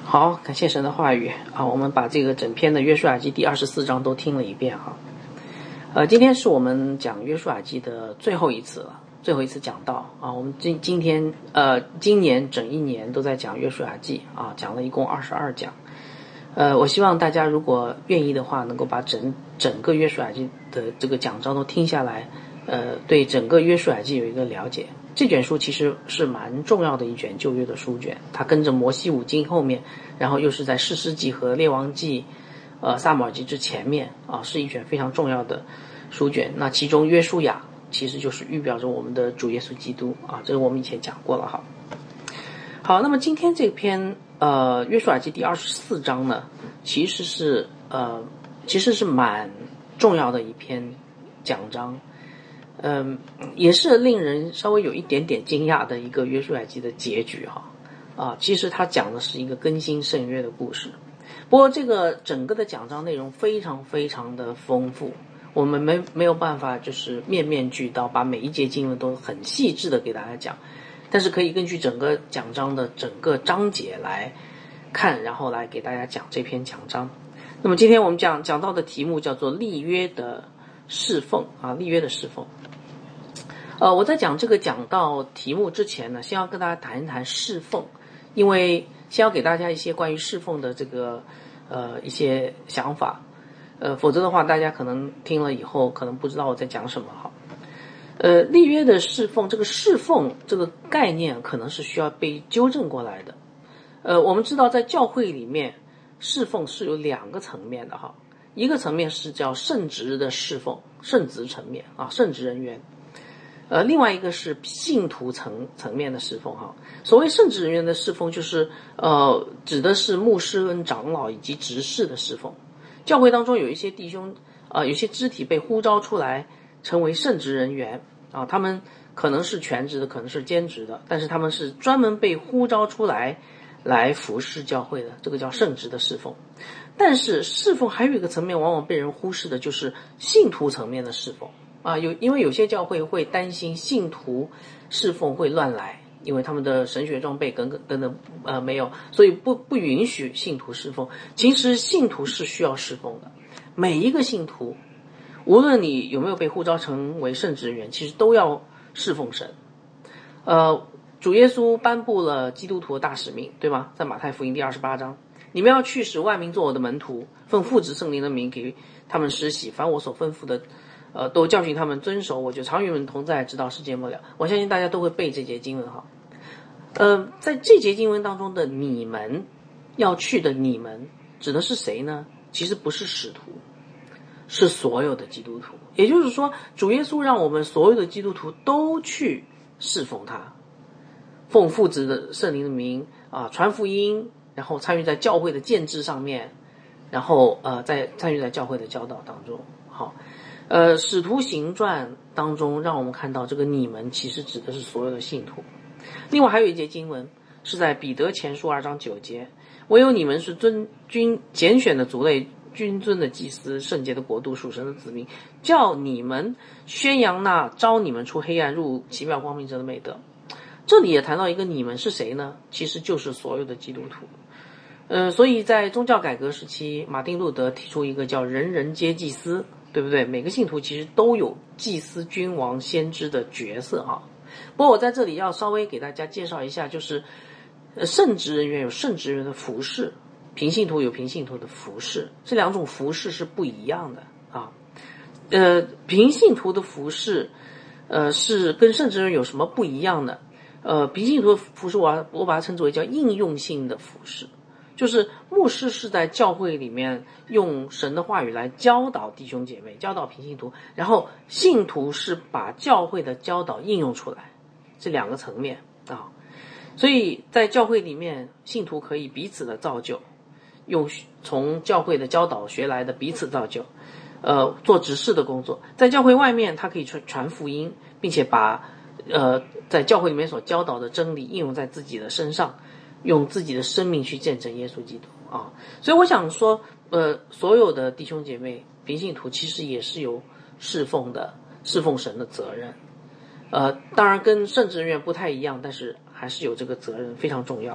好，感谢神的话语啊！我们把这个整篇的约书亚记第24章都听了一遍哈。今天是我们讲约书亚记的最后一次了，最后一次讲到啊。我们今年整一年都在讲约书亚记啊，讲了一共22讲。我希望大家如果愿意的话，能够把整个约书亚记的这个讲章都听下来，对整个约书亚记有一个了解。这卷书其实是蛮重要的一卷旧约的书卷，它跟着摩西五经后面，然后又是在士师记和列王记、撒母耳记之前面啊，是一卷非常重要的书卷。那其中约书亚其实就是预表着我们的主耶稣基督啊，这个我们以前讲过了哈。好，那么今天这篇约书亚记第24章呢，其实是蛮重要的一篇讲章。也是令人稍微有一点点惊讶的一个约书亚记的结局哈。其实它讲的是一个更新圣约的故事，不过这个整个的讲章内容非常非常的丰富，我们没有办法就是面面俱到，把每一节经文都很细致的给大家讲，但是可以根据整个讲章的整个章节来看，然后来给大家讲这篇讲章。那么今天我们讲到的题目叫做立约的侍奉啊，立约的侍奉。我在讲这个讲到题目之前呢，先要跟大家谈一谈侍奉，因为先要给大家一些关于侍奉的这个一些想法，否则的话大家可能听了以后可能不知道我在讲什么哈。立约的侍奉，这个侍奉这个概念可能是需要被纠正过来的。我们知道在教会里面侍奉是有两个层面的哈，一个层面是叫圣职的侍奉，圣职层面啊，圣职人员。另外一个是信徒层面的侍奉哈。所谓圣职人员的侍奉，就是指的是牧师跟长老以及执事的侍奉。教会当中有一些弟兄有些肢体被呼召出来成为圣职人员啊，他们可能是全职的，可能是兼职的，但是他们是专门被呼召出来服侍教会的，这个叫圣职的侍奉。但是侍奉还有一个层面往往被人忽视的，就是信徒层面的侍奉啊。因为有些教会会担心信徒侍奉会乱来，因为他们的神学装备等等没有，所以不允许信徒侍奉。其实信徒是需要侍奉的，每一个信徒无论你有没有被呼召成为圣职人员，其实都要侍奉神。主耶稣颁布了基督徒的大使命，对吗？在马太福音第28章，你们要去使万民做我的门徒，奉父子圣灵的名给他们施洗，凡我所吩咐的都教训他们遵守，我就常与你们同在，直到世界末了。我相信大家都会背这节经文哈。在这节经文当中的你们要去的你们指的是谁呢？其实不是使徒，是所有的基督徒。也就是说，主耶稣让我们所有的基督徒都去侍奉他，奉父子的圣灵的名传福音，然后参与在教会的建制上面，然后在参与在教会的教导当中。好，使徒行传当中让我们看到这个你们其实指的是所有的信徒。另外还有一节经文是在彼得前书2章9节，唯有你们是君拣选的族类，君尊的祭司，圣洁的国度，属神的子民，叫你们宣扬那招你们出黑暗入奇妙光明者的美德。这里也谈到一个你们是谁呢？其实就是所有的基督徒。所以在宗教改革时期，马丁路德提出一个叫人人皆祭司，对不对？每个信徒其实都有祭司、君王、先知的角色哈。不过我在这里要稍微给大家介绍一下，就是圣职人员有圣职人员的服侍，平信徒有平信徒的服侍，这两种服侍是不一样的啊。平信徒的服侍是跟圣职人员有什么不一样的？平信徒的服侍我把它称之为叫应用性的服侍，就是牧师是在教会里面用神的话语来教导弟兄姐妹，教导平信徒，然后信徒是把教会的教导应用出来，这两个层面啊。所以在教会里面，信徒可以彼此的造就，用从教会的教导学来的彼此造就，做执事的工作。在教会外面，他可以传福音，并且把在教会里面所教导的真理应用在自己的身上，用自己的生命去见证耶稣基督啊。所以我想说，所有的弟兄姐妹、平信徒其实也是有侍奉神的责任。当然跟圣职人员不太一样，但是还是有这个责任，非常重要。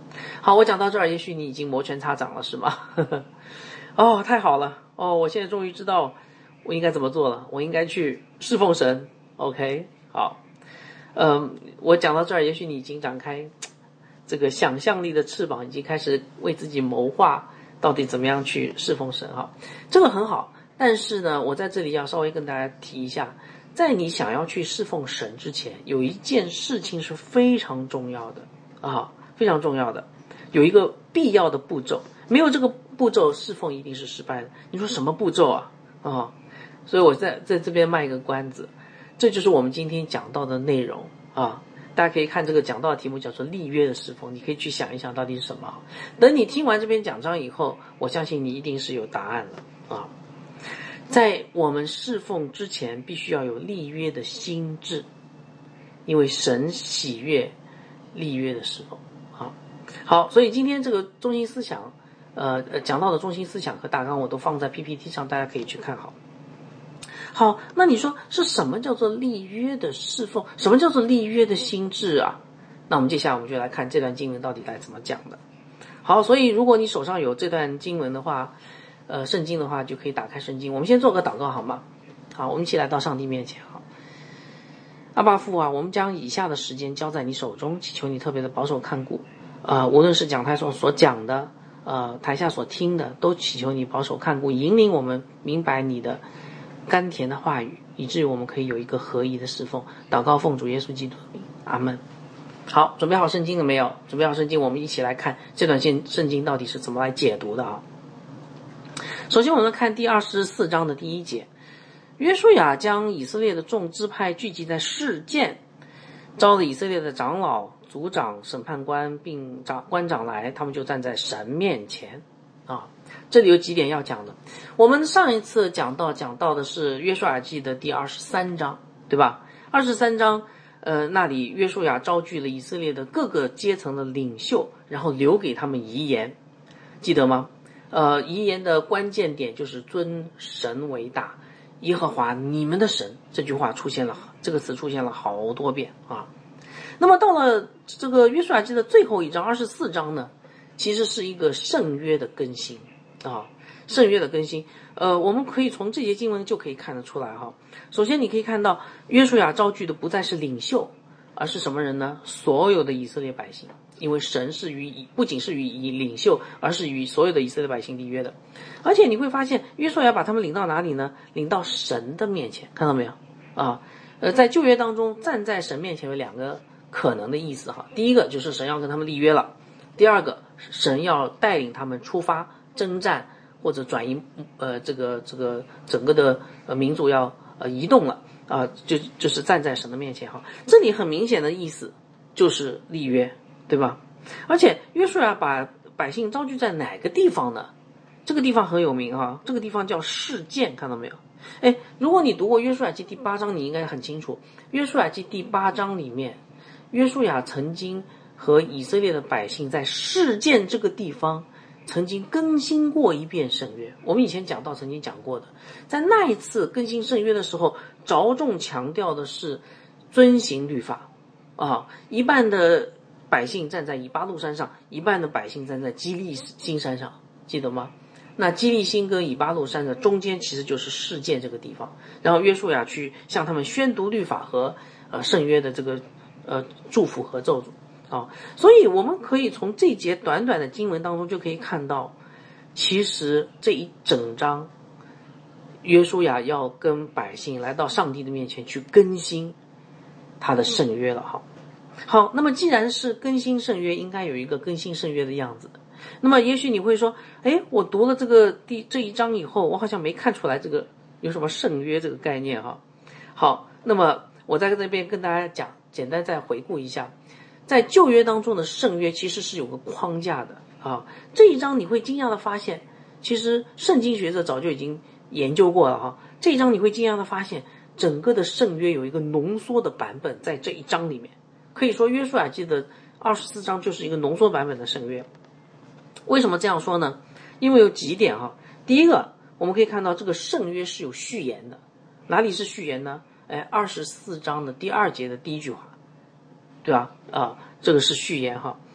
好，我讲到这儿，也许你已经摩拳擦掌了，是吗？哦，太好了，哦，我现在终于知道我应该怎么做了，我应该去侍奉神。OK， 好，我讲到这儿，也许你已经展开这个想象力的翅膀，已经开始为自己谋划到底怎么样去侍奉神哈，这个很好。但是呢，我在这里要稍微跟大家提一下，在你想要去侍奉神之前，有一件事情是非常重要的啊，非常重要的，有一个必要的步骤，没有这个步骤，侍奉一定是失败的。你说什么步骤啊？啊，所以我在这边卖一个关子，这就是我们今天讲到的内容啊。大家可以看这个讲到的题目叫做立约的侍奉，你可以去想一想到底是什么。等你听完这篇讲章以后，我相信你一定是有答案了啊。在我们侍奉之前，必须要有立约的心智，因为神喜悦立约的侍奉。好，所以今天这个中心思想，讲到的中心思想和大纲我都放在 PPT 上，大家可以去看好。好，那你说是什么叫做立约的侍奉？什么叫做立约的心智啊？那我们接下来我们就来看这段经文到底来怎么讲的。好，所以如果你手上有这段经文的话，圣经的话就可以打开圣经。我们先做个祷告好吗？好，我们一起来到上帝面前。好，阿爸父啊，我们将以下的时间交在你手中，祈求你特别的保守看顾。无论是讲台上所讲的，台下所听的，都祈求你保守看顾，引领我们明白你的甘甜的话语，以至于我们可以有一个合一的侍奉。祷告奉主耶稣基督的名，阿们。好，准备好圣经了没有？准备好圣经，我们一起来看这段圣经到底是怎么来解读的啊。首先我们看第24章的第1节，约书亚将以色列的众支派聚集在示剑，招了以色列的长老、族长、审判官并官长来，他们就站在神面前啊。这里有几点要讲的。我们上一次讲到的是约书亚记的第23章，对吧？23章那里约书亚招聚了以色列的各个阶层的领袖，然后留给他们遗言，记得吗？遗言的关键点就是尊神为大，耶和华你们的神，这句话这个词出现了好多遍啊。那么到了这个约书亚记的最后一章24章呢，其实是一个圣约的更新啊，圣约的更新。我们可以从这节经文就可以看得出来哈。首先你可以看到约书亚招聚的不再是领袖，而是什么人呢？所有的以色列百姓。因为神是不仅是与领袖，而是与所有的以色列百姓立约的。而且你会发现约书亚把他们领到哪里呢？领到神的面前，看到没有啊？在旧约当中，站在神面前有两个可能的意思哈。第一个就是神要跟他们立约了，第二个神要带领他们出发征战或者转移这个整个的民族要移动了啊，就是站在神的面前哈。这里很明显的意思就是立约，对吧？而且约书亚把百姓招聚在哪个地方呢？这个地方很有名哈，这个地方叫示剑，看到没有？如果你读过约书亚记第8章，你应该很清楚，约书亚记第8章里面，约书亚曾经和以色列的百姓在示剑这个地方曾经更新过一遍圣约。我们以前曾经讲过的，在那一次更新圣约的时候，着重强调的是遵行律法啊，一半的百姓站在以巴路山上，一半的百姓站在基利心山上，记得吗？那基利心跟以巴路山的中间其实就是示剑这个地方，然后约书亚去向他们宣读律法和圣约的这个祝福和咒诅啊。所以我们可以从这节短短的经文当中就可以看到，其实这一整章约书亚要跟百姓来到上帝的面前去更新他的圣约了。好，那么既然是更新圣约，应该有一个更新圣约的样子。那么也许你会说，我读了这一章以后，我好像没看出来这个有什么圣约这个概念哈。好，那么我在这边跟大家讲，简单再回顾一下，在旧约当中的圣约其实是有个框架的啊。这一章你会惊讶的发现，其实圣经学者早就已经研究过了哈。这一章你会惊讶的发现，整个的圣约有一个浓缩的版本在这一章里面。可以说约书亚记的24章就是一个浓缩版本的圣约。为什么这样说呢？因为有几点哈。第一个，我们可以看到这个圣约是有序言的。哪里是序言呢？24章的第2节的第一句话，对吧？这个是序言哈。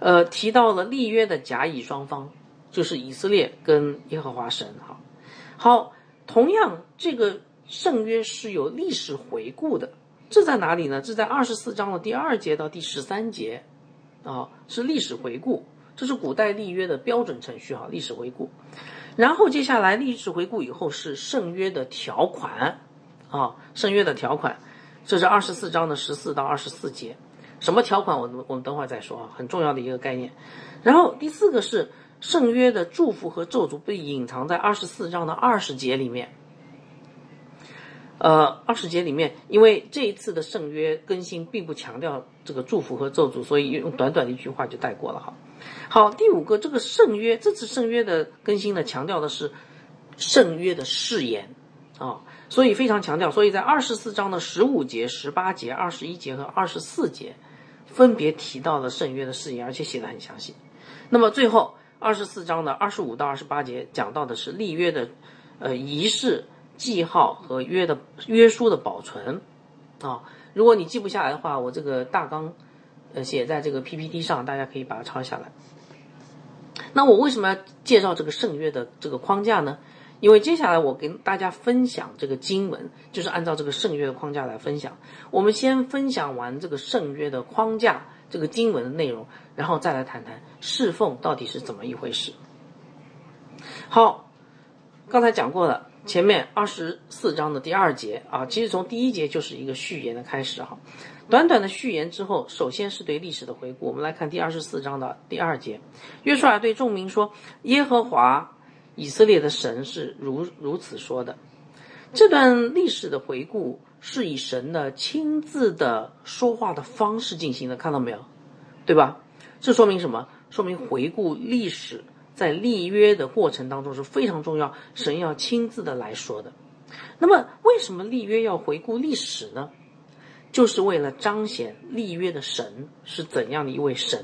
提到了立约的甲乙双方，就是以色列跟耶和华神。好，同样这个圣约是有历史回顾的，这在哪里呢？这在24章的第2节到第13节是历史回顾，这是古代立约的标准程序历史回顾。然后接下来历史回顾以后是圣约的条款圣约的条款，这是24章的14到24节。什么条款我们等会儿再说很重要的一个概念。然后第4个是圣约的祝福和咒诅被隐藏在24章的20节里面。20节里面，因为这一次的圣约更新并不强调这个祝福和咒诅，所以用短短的一句话就带过了。好，第5个，这个圣约，这次圣约的更新呢，强调的是圣约的誓言所以非常强调，所以在24章的15节、18节、21节和24节分别提到了圣约的誓言，而且写得很详细。那么最后24章的25到28节讲到的是立约的仪式、记号和约书的保存如果你记不下来的话，我这个大纲写在这个 PPT 上，大家可以把它抄下来。那我为什么要介绍这个圣约的这个框架呢？因为接下来我跟大家分享这个经文，就是按照这个圣约的框架来分享。我们先分享完这个圣约的框架，这个经文的内容，然后再来谈谈侍奉到底是怎么一回事。好，刚才讲过了，前面24章的第2节其实从第1节就是一个序言的开始短短的序言之后，首先是对历史的回顾。我们来看第24章的第2节，约书亚对众民说，耶和华以色列的神是如此说的。这段历史的回顾是以神的亲自的说话的方式进行的，看到没有？对吧？这说明什么？说明回顾历史在立约的过程当中是非常重要，神要亲自的来说的。那么为什么立约要回顾历史呢？就是为了彰显立约的神是怎样的一位神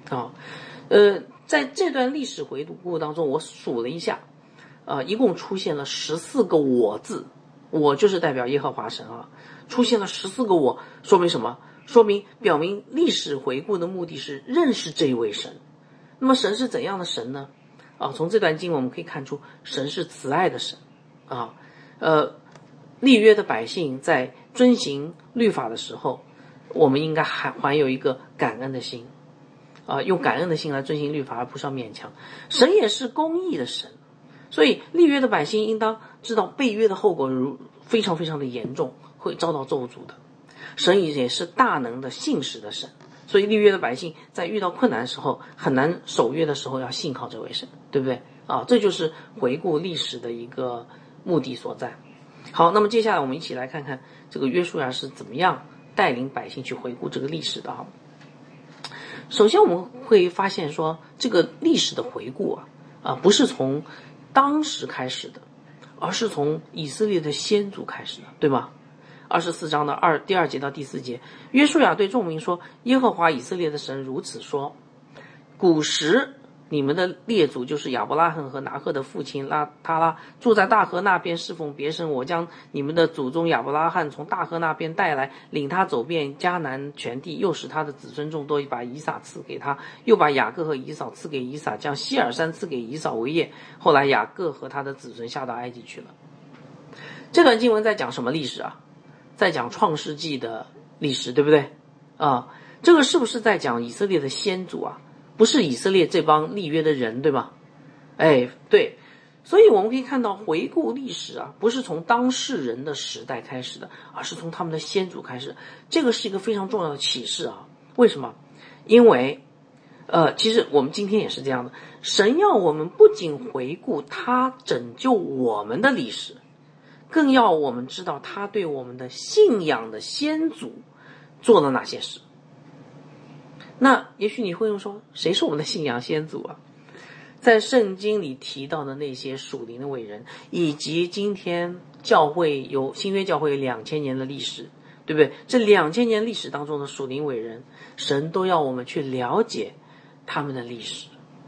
在这段历史回顾当中，我数了一下一共出现了14个我字，我就是代表耶和华神出现了14个我，说明什么？表明历史回顾的目的是认识这一位神。那么神是怎样的神呢？从这段经文我们可以看出，神是慈爱的神立约的百姓在遵行律法的时候，我们应该怀有一个感恩的心用感恩的心来遵行律法，而不是要勉强。神也是公义的神，所以立约的百姓应当知道背约的后果非常非常的严重，会遭到咒诅的。神也是大能的信实的神，所以立约的百姓在遇到困难的时候，很难守约的时候，要信靠这位神，对不对这就是回顾历史的一个目的所在。好，那么接下来我们一起来看看这个约书亚是怎么样带领百姓去回顾这个历史的首先我们会发现说，这个历史的回顾不是从当时开始的，而是从以色列的先祖开始的，对吗？24章的第2节到第4节，约书亚对众民说，耶和华以色列的神如此说，古时你们的列祖就是亚伯拉罕和拿赫的父亲他拉住在大河那边侍奉别神，我将你们的祖宗亚伯拉罕从大河那边带来，领他走遍迦南全地，又使他的子孙众多，把以撒赐给他，又把雅各和以扫赐给以撒，将希尔山赐给以扫为业。后来雅各和他的子孙下到埃及去了。这段经文在讲什么历史在讲创世纪的历史，对不对这个是不是在讲以色列的先祖不是以色列这帮立约的人，对吗？对，所以我们可以看到回顾历史不是从当事人的时代开始的，而是从他们的先祖开始。这个是一个非常重要的启示为什么？因为其实我们今天也是这样的，神要我们不仅回顾他拯救我们的历史，更要我们知道他对我们的信仰的先祖做了哪些事。那也许你会说，谁是我们的信仰先祖在圣经里提到的那些属灵的伟人，以及今天新约教会有2000年的历史，对不对？这2000年历史当中的属灵伟人，神都要我们去了解他们的历史。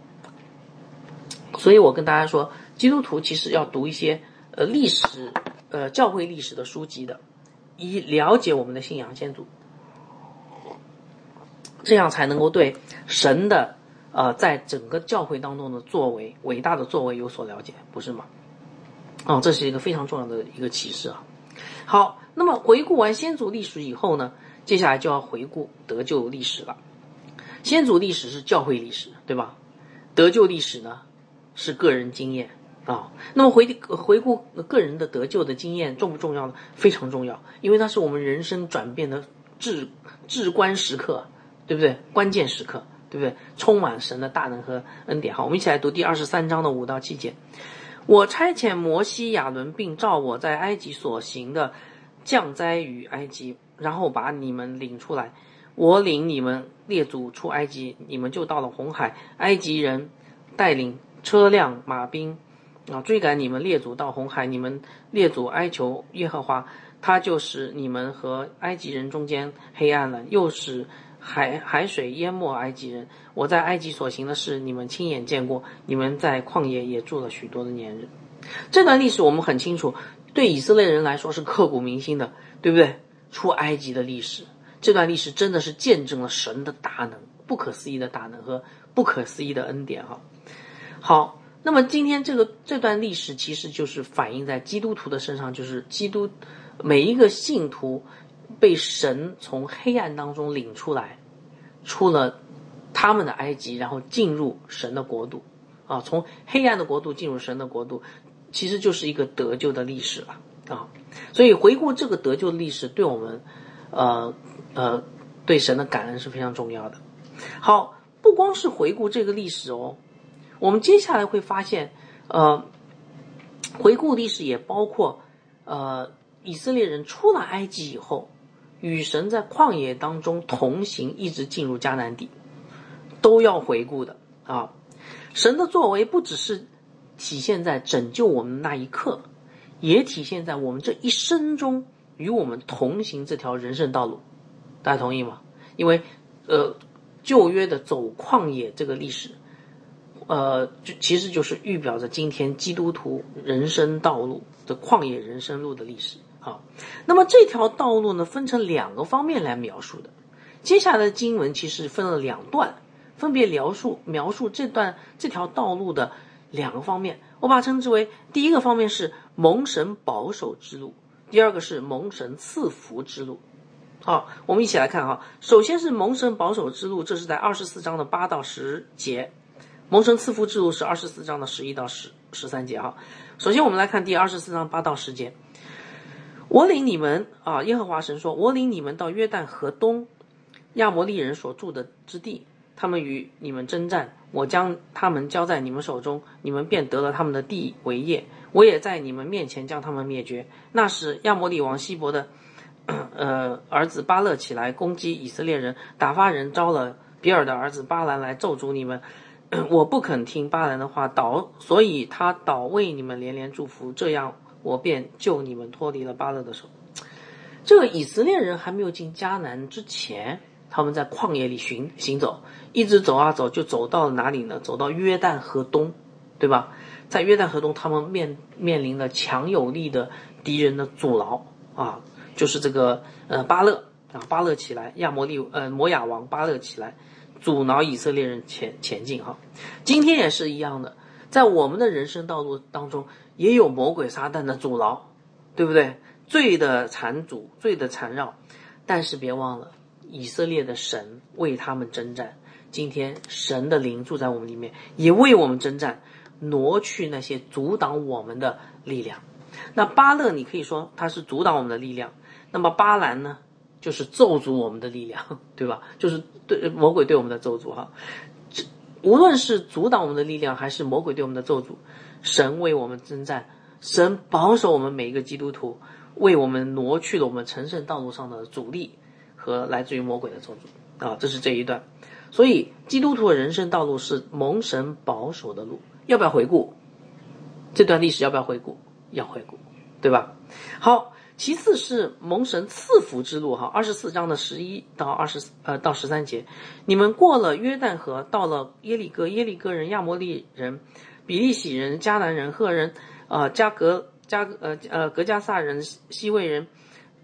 所以我跟大家说，基督徒其实要读一些历史教会历史的书籍的，以了解我们的信仰先祖，这样才能够对神的在整个教会当中的作为，伟大的作为有所了解，不是吗？这是一个非常重要的一个启示啊。好，那么回顾完先祖历史以后呢，接下来就要回顾得救历史了。先祖历史是教会历史，对吧？得救历史呢是个人经验啊。那么回顾个人的得救的经验重不重要呢？非常重要，因为它是我们人生转变的至关时刻，对不对？关键时刻，对不对？充满神的大能和恩典。好，我们一起来读第23章的5到7节。我差遣摩西、亚伦，并照我在埃及所行的降灾于埃及，然后把你们领出来。我领你们列祖出埃及，你们就到了红海。埃及人带领车辆马兵追赶你们列祖到红海。你们列祖哀求耶和华，他就使你们和埃及人中间黑暗了，又使海水淹没埃及人。我在埃及所行的事，你们亲眼见过。你们在旷野也住了许多的年日。这段历史我们很清楚，对以色列人来说是刻骨铭心的，对不对？出埃及的历史，这段历史真的是见证了神的大能，不可思议的大能和不可思议的恩典哈。好，那么今天这段历史其实就是反映在基督徒的身上，就是每一个信徒被神从黑暗当中领出来，出了他们的埃及，然后进入神的国度从黑暗的国度进入神的国度，其实就是一个得救的历史了所以回顾这个得救的历史，对我们对神的感恩是非常重要的。好，不光是回顾这个历史我们接下来会发现回顾历史也包括以色列人出了埃及以后，与神在旷野当中同行，一直进入迦南地，都要回顾的神的作为不只是体现在拯救我们那一刻，也体现在我们这一生中与我们同行这条人生道路。大家同意吗？因为旧约的走旷野这个历史其实就是预表着今天基督徒人生道路的旷野人生路的历史那么这条道路呢，分成2个方面来描述的。接下来的经文其实分了2段，分别描述这条道路的2个方面。我把它称之为，第一个方面是蒙神保守之路，第二个是蒙神赐福之路。好，我们一起来看首先是蒙神保守之路，这是在24章的8到10节。蒙神赐福之路是24章的11到13节首先我们来看第24章8到10节。我领你们耶和华神说，我领你们到约旦河东亚摩利人所住的之地，他们与你们征战，我将他们交在你们手中，你们便得了他们的地为业。我也在你们面前将他们灭绝。那时亚摩利王希伯的儿子巴勒起来攻击以色列人，打发人招了比尔的儿子巴兰来咒诅你们。我不肯听巴兰的话，所以他倒为你们连连祝福，这样我便救你们脱离了巴勒的手。这个以色列人还没有进迦南之前，他们在旷野里行走，一直走走，就走到了哪里呢？走到约旦河东，对吧？在约旦河东，他们面临了强有力的敌人的阻挠就是这个巴勒巴勒起来，摩亚王巴勒起来阻挠以色列人前进今天也是一样的，在我们的人生道路当中也有魔鬼撒旦的阻挠，对不对？罪的缠阻，罪的缠绕，但是别忘了以色列的神为他们征战。今天神的灵住在我们里面，也为我们征战，挪去那些阻挡我们的力量。那巴勒你可以说他是阻挡我们的力量，那么巴兰呢，就是咒诅我们的力量，对吧？就是对魔鬼对我们的咒诅无论是阻挡我们的力量，还是魔鬼对我们的咒诅，神为我们征战，神保守我们每一个基督徒，为我们挪去了我们成圣道路上的阻力和来自于魔鬼的咒诅这是这一段。所以基督徒的人生道路是蒙神保守的路。要不要回顾这段历史？要不要回顾？要回顾，对吧？好，其次是蒙神赐福之路24章的11到13节。你们过了约旦河，到了耶利哥，耶利哥人、亚摩利人、比利洗人、迦南人、赫人、格加撒人、西魏人、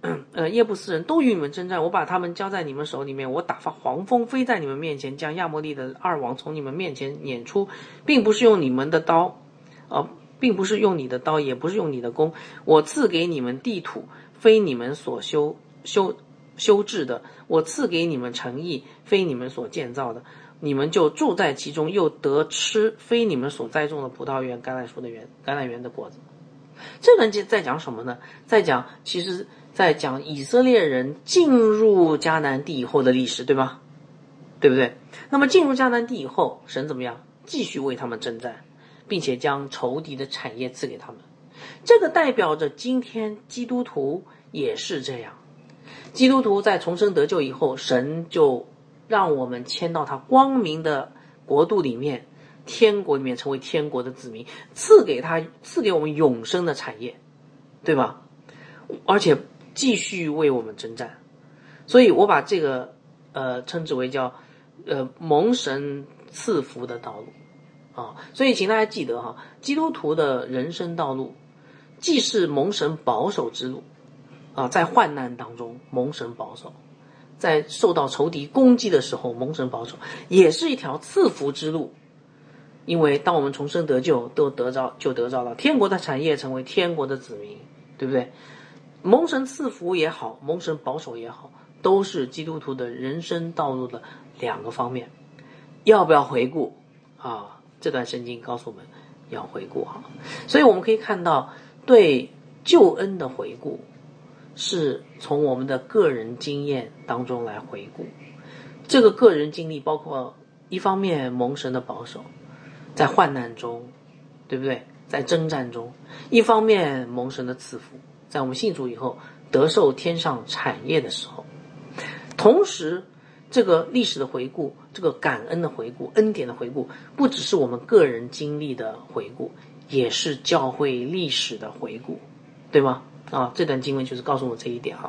耶布斯人都与你们征战，我把他们交在你们手里面，我打发黄蜂飞在你们面前，将亚摩利的二王从你们面前撵出，并不是用你们的刀，并不是用你的刀，也不是用你的弓，我赐给你们地土，非你们所修治的，我赐给你们城邑，非你们所建造的，你们就住在其中，又得吃非你们所栽种的葡萄园、橄榄园的果子。这个在讲什么呢？其实在讲以色列人进入迦南地以后的历史，对吧？对不对？那么进入迦南地以后，神怎么样？继续为他们征战，并且将仇敌的产业赐给他们。这个代表着今天基督徒也是这样。基督徒在重生得救以后，神就让我们迁到他光明的国度里面，天国里面，成为天国的子民，赐给我们永生的产业，对吧？而且继续为我们征战。所以我把这个称之为叫蒙神赐福的道路所以请大家记得基督徒的人生道路既是蒙神保守之路在患难当中蒙神保守，在受到仇敌攻击的时候蒙神保守，也是一条赐福之路。因为当我们重生得救，就得着了天国的产业，成为天国的子民，对不对？蒙神赐福也好，蒙神保守也好，都是基督徒的人生道路的两个方面。要不要回顾这段圣经告诉我们要回顾所以我们可以看到，对救恩的回顾是从我们的个人经验当中来回顾。这个个人经历包括一方面蒙神的保守，在患难中，对不对？在征战中，一方面蒙神的赐福，在我们信主以后得受天上产业的时候。同时这个历史的回顾，这个感恩的回顾，恩典的回顾，不只是我们个人经历的回顾，也是教会历史的回顾，对吗？这段经文就是告诉我这一点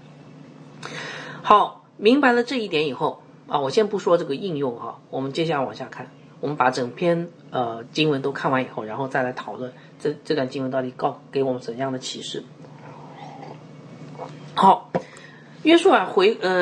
好，明白了这一点以后我先不说这个应用我们接下来往下看，我们把整篇经文都看完以后，然后再来讨论这段经文到底给我们怎样的启示。好，约书亚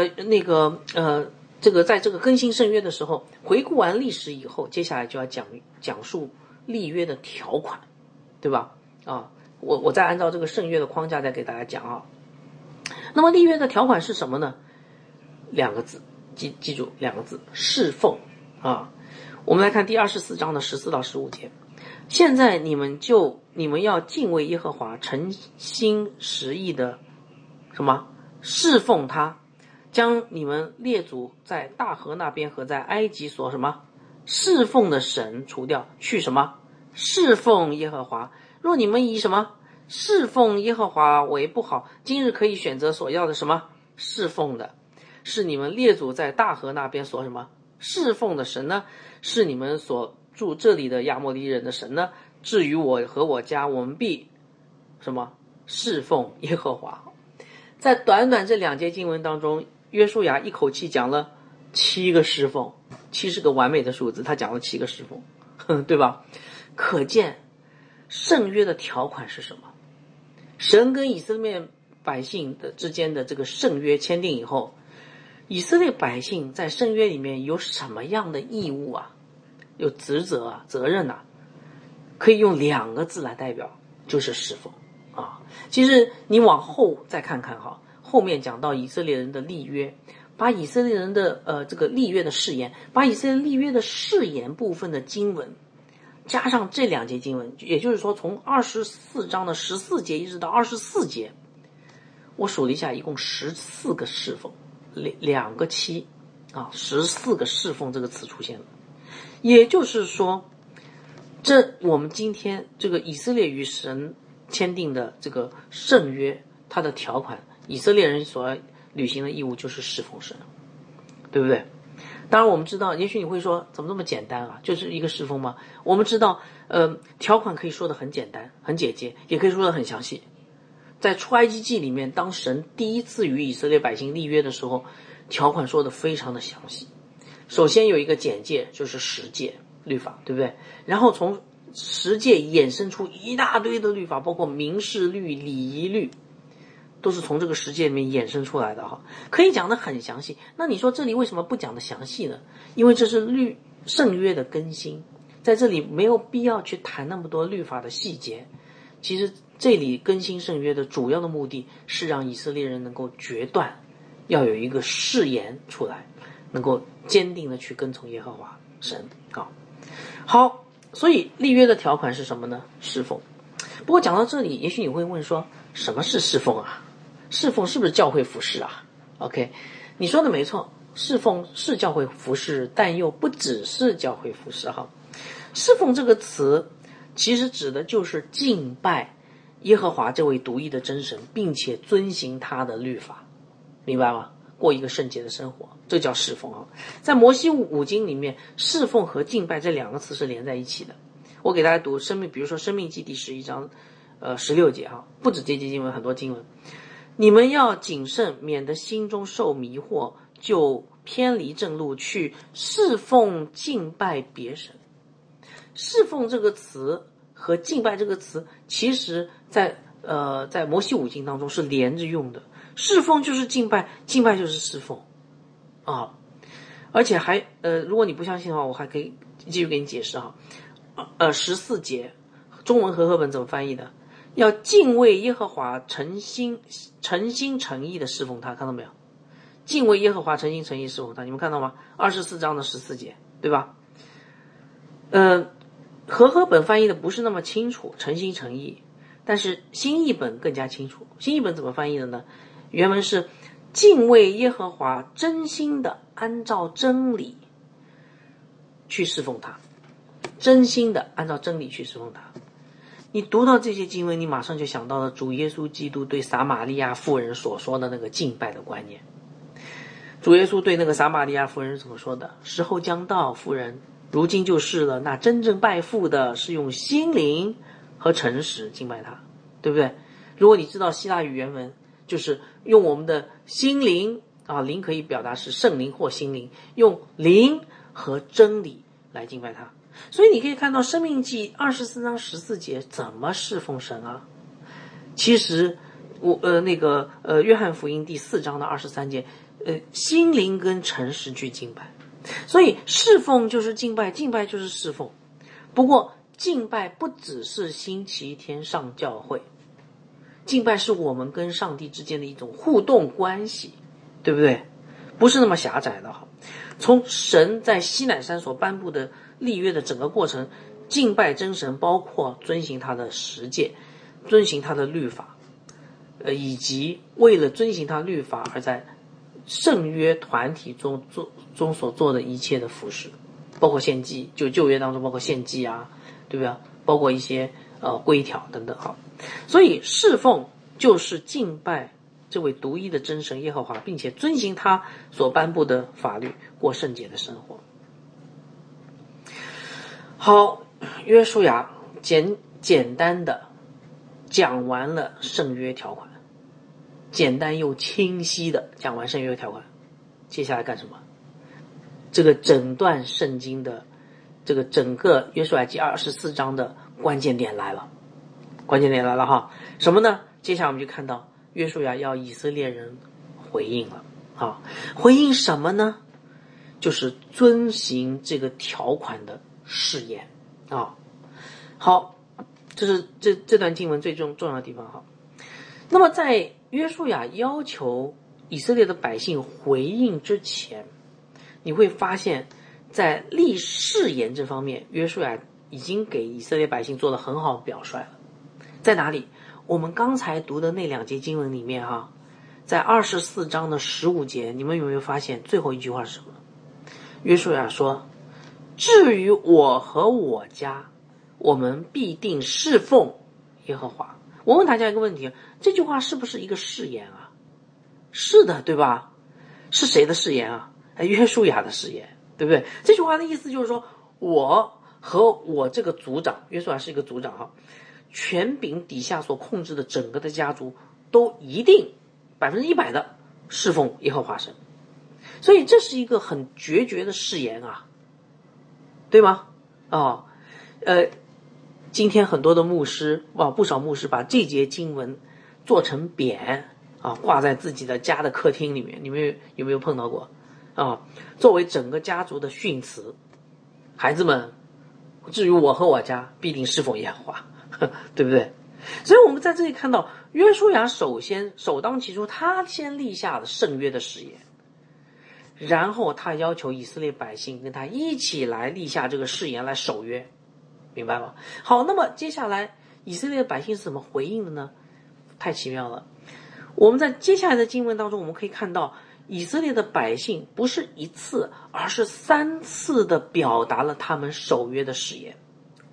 这个在这个更新圣约的时候，回顾完历史以后，接下来就要讲述立约的条款，对吧？我再按照这个圣约的框架再给大家讲那么立约的条款是什么呢？两个字，记住两个字，侍奉我们来看第24章的14到15节。现在你们要敬畏耶和华，诚心实意的什么侍奉他，将你们列祖在大河那边和在埃及所什么侍奉的神除掉，去什么侍奉耶和华。若你们以什么侍奉耶和华为不好，今日可以选择所要的什么侍奉的，是你们列祖在大河那边所什么侍奉的神呢？是你们所住这里的亚摩利人的神呢？至于我和我家，我们必什么侍奉耶和华。在短短这2节经文当中，约书亚一口气讲了7个侍奉，7是个完美的数字，他讲了7个侍奉，对吧？可见圣约的条款是什么？神跟以色列百姓之间的这个圣约签订以后，以色列百姓在圣约里面有什么样的义务有职责责任可以用2个字来代表，就是侍奉其实你往后再看看后面讲到以色列人的立约，把以色列人的这个立约的誓言，把以色列立约的誓言部分的经文加上这2节经文，也就是说从24章的14节一直到24节，我数了一下，一共14个侍奉，2个714个侍奉这个词出现了。也就是说，这我们今天这个以色列与神签订的这个圣约，它的条款，以色列人所履行的义务就是侍奉神，对不对？当然我们知道，也许你会说怎么那么简单就是一个侍奉吗？我们知道条款可以说的很简单很简洁，也可以说的很详细。在出埃及记里面，当神第一次与以色列百姓立约的时候，条款说的非常的详细。首先有一个简介，就是10诫律法，对不对？然后从10诫衍生出一大堆的律法，包括民事律、礼仪律， 都是从这个十诫里面衍生出来的哈，可以讲得很详细。那你说这里为什么不讲得详细呢？因为这是圣约的更新，在这里没有必要去谈那么多律法的细节。其实这里更新圣约的主要的目的是让以色列人能够决断，要有一个誓言出来，能够坚定的去跟从耶和华神啊。好，所以立约的条款是什么呢？侍奉。不过讲到这里，也许你会问说，什么是侍奉啊？侍奉是不是教会服事啊 ？OK， 你说的没错，侍奉是教会服事，但又不只是教会服事哈。侍奉这个词其实指的就是敬拜耶和华这位独一的真神，并且遵行他的律法，明白吗？过一个圣洁的生活，这叫侍奉啊。在摩西五经里面，侍奉和敬拜这两个词是连在一起的。我给大家读比如说申命记第11章16节哈，不止这节经文，很多经文。你们要谨慎，免得心中受迷惑，就偏离正路，去侍奉敬拜别神。侍奉这个词和敬拜这个词，其实在摩西五经当中是连着用的。侍奉就是敬拜，敬拜就是侍奉啊。而且还如果你不相信的话，我还可以继续给你解释哈。14节中文和合本怎么翻译的？要敬畏耶和华，诚心诚意的侍奉他，看到没有？敬畏耶和华，诚心诚意侍奉他，你们看到吗？24章的14节，对吧？和合本翻译的不是那么清楚，诚心诚意，但是新译本更加清楚。新译本怎么翻译的呢？原文是敬畏耶和华，真心的按照真理去侍奉他，真心的按照真理去侍奉他。你读到这些经文，你马上就想到了主耶稣基督对撒玛利亚妇人所说的那个敬拜的观念。主耶稣对那个撒玛利亚妇人怎么说的？时候将到，妇人，如今就是了。那真正拜父的是用心灵和诚实敬拜他，对不对？如果你知道希腊语原文，就是用我们的心灵啊，灵可以表达是圣灵或心灵，用灵和真理来敬拜他。所以你可以看到申命记24章14节怎么侍奉神啊。其实约翰福音第4章的23节心灵跟诚实去敬拜。所以侍奉就是敬拜，敬拜就是侍奉。不过敬拜不只是星期天上教会，敬拜是我们跟上帝之间的一种互动关系，对不对？不是那么狭窄的。从神在西乃山所颁布的立约的整个过程，敬拜真神包括遵行他的十诫，遵行他的律法，以及为了遵行他律法而在圣约团体中所做的一切的服事，包括献祭，就旧约当中包括献祭啊，对不对？包括一些规条等等哈。所以侍奉就是敬拜这位独一的真神耶和华，并且遵行他所颁布的法律，过圣洁的生活。好，约书亚简单的讲完了圣约条款，简单又清晰的讲完圣约条款，接下来干什么？这个整段圣经的这个整个约书亚记24章的关键点来了哈，什么呢？接下来我们就看到约书亚要以色列人回应了啊，回应什么呢？就是遵行这个条款的誓言啊。好，这是这段经文最重要的地方哈。那么在约书亚要求以色列的百姓回应之前，你会发现在立誓言这方面，约书亚已经给以色列百姓做了很好的表率了。在哪里？我们刚才读的那2节经文里面哈，在24章的15节，你们有没有发现最后一句话是什么？约书亚说，至于我和我家，我们必定侍奉耶和华。我问大家一个问题，这句话是不是一个誓言啊？是的，对吧？是谁的誓言啊？约书亚的誓言，对不对？这句话的意思就是说，我和我这个族长，约书亚是一个族长哈，权柄底下所控制的整个的家族都一定100%的侍奉耶和华神。所以这是一个很决绝的誓言啊，对吗？今天很多的牧师不少牧师把这节经文做成匾挂在自己的家的客厅里面，你们有没有碰到过作为整个家族的训词，孩子们，至于我和我家必定侍奉耶和华，对不对？所以我们在这里看到约书亚首当其冲，他先立下了圣约的誓言，然后他要求以色列百姓跟他一起来立下这个誓言来守约，明白吗？好，那么接下来以色列的百姓是怎么回应的呢？太奇妙了。我们在接下来的经文当中，我们可以看到以色列的百姓不是一次，而是3次的表达了他们守约的誓言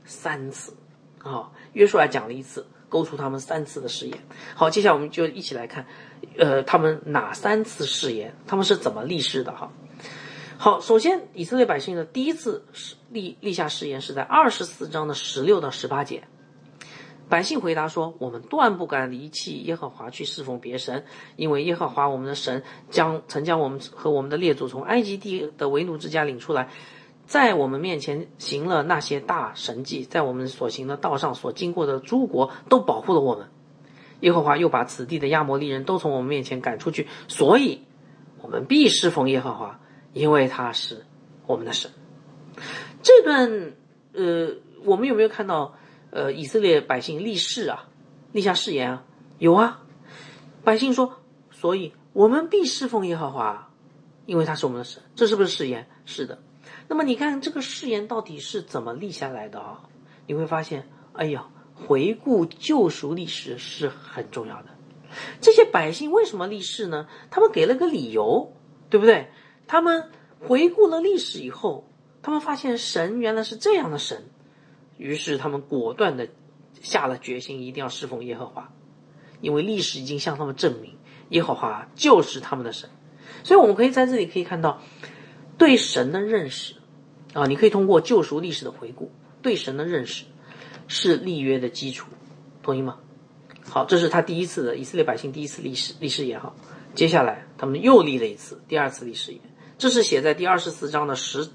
，3次约书亚讲了1次，勾出他们3次的誓言。好，接下来我们就一起来看他们哪3次誓言，他们是怎么立誓的好，首先以色列百姓的第一次立下誓言是在24章的16到18节。百姓回答说，我们断不敢离弃耶和华去侍奉别神，因为耶和华我们的神曾将我们和我们的列祖从埃及地的为奴之家领出来，在我们面前行了那些大神迹，在我们所行的道上所经过的诸国都保护了我们。耶和华又把此地的亚摩利人都从我们面前赶出去，所以我们必侍奉耶和华，因为他是我们的神。这段我们有没有看到以色列百姓立下誓言有啊。百姓说，所以我们必侍奉耶和华，因为他是我们的神。这是不是誓言？是的。那么你看这个誓言到底是怎么立下来的你会发现，回顾救赎历史是很重要的。这些百姓为什么立誓呢？他们给了个理由，对不对？他们回顾了历史以后，他们发现神原来是这样的神，于是他们果断的下了决心，一定要侍奉耶和华，因为历史已经向他们证明耶和华就是他们的神。所以我们可以在这里可以看到对神的认识你可以通过救赎历史的回顾，对神的认识是立约的基础，同意吗？好，这是他第一次的以色列百姓第一次立誓言接下来他们又立了一次，第2次立誓言，这是写在第24章的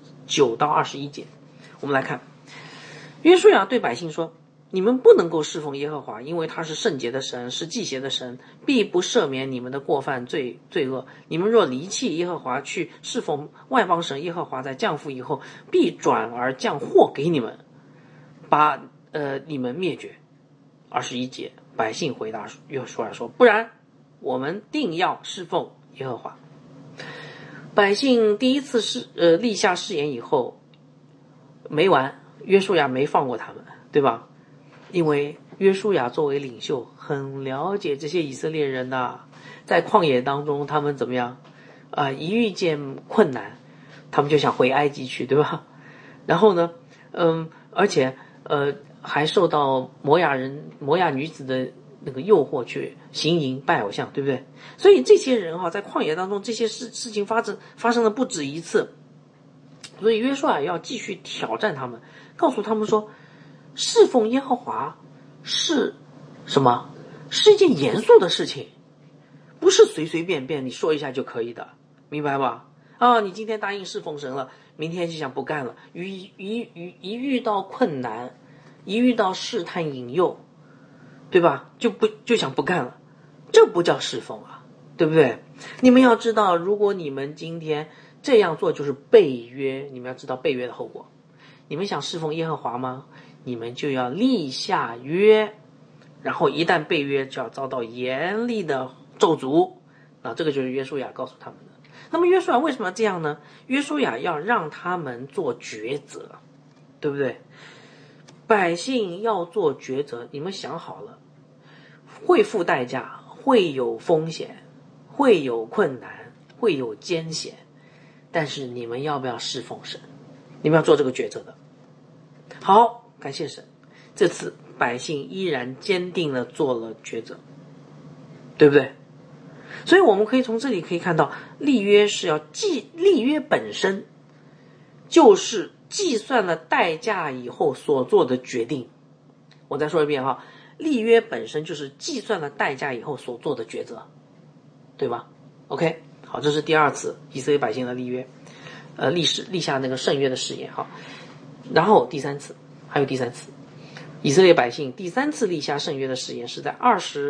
19到21节。我们来看，约书亚对百姓说，你们不能够侍奉耶和华，因为他是圣洁的神，是祭邪的神，必不赦免你们的过犯罪恶。你们若离弃耶和华去侍奉外邦神，耶和华在降福以后，必转而降祸给你们，把你们灭绝。21节，百姓回答约书亚说，不然我们定要侍奉耶和华。百姓第一次立下誓言以后没完，约书亚没放过他们，对吧？因为约书亚作为领袖很了解这些以色列人在旷野当中他们怎么样一遇见困难他们就想回埃及去，对吧？然后呢而且还受到摩亚女子的那个诱惑去行淫拜偶像，对不对？所以这些人在旷野当中这些事情发生了不止一次，所以约书亚要继续挑战他们，告诉他们说，侍奉耶和华是什么？是一件严肃的事情，不是随随便便你说一下就可以的，明白吧？你今天答应侍奉神了，明天就想不干了，一遇到困难，一遇到试探引诱，对吧？就想不干了，这不叫侍奉对不对？你们要知道，如果你们今天这样做就是背约，你们要知道背约的后果。你们想侍奉耶和华吗？你们就要立下约，然后一旦背约就要遭到严厉的咒诅。这个就是约书亚告诉他们的。那么约书亚为什么要这样呢？约书亚要让他们做抉择，对不对？百姓要做抉择，你们想好了，会付代价，会有风险，会有困难，会有艰险，但是你们要不要侍奉神？你们要做这个抉择的。好，感谢神，这次百姓依然坚定地做了抉择，对不对？所以我们可以从这里可以看到，立约本身就是计算了代价以后所做的决定。我再说一遍立约本身就是计算了代价以后所做的抉择，对吧？ OK， 好，这是第2次以色列百姓的立约，立下那个圣约的誓言然后还有第三次，以色列百姓第3次立下圣约的誓言是在24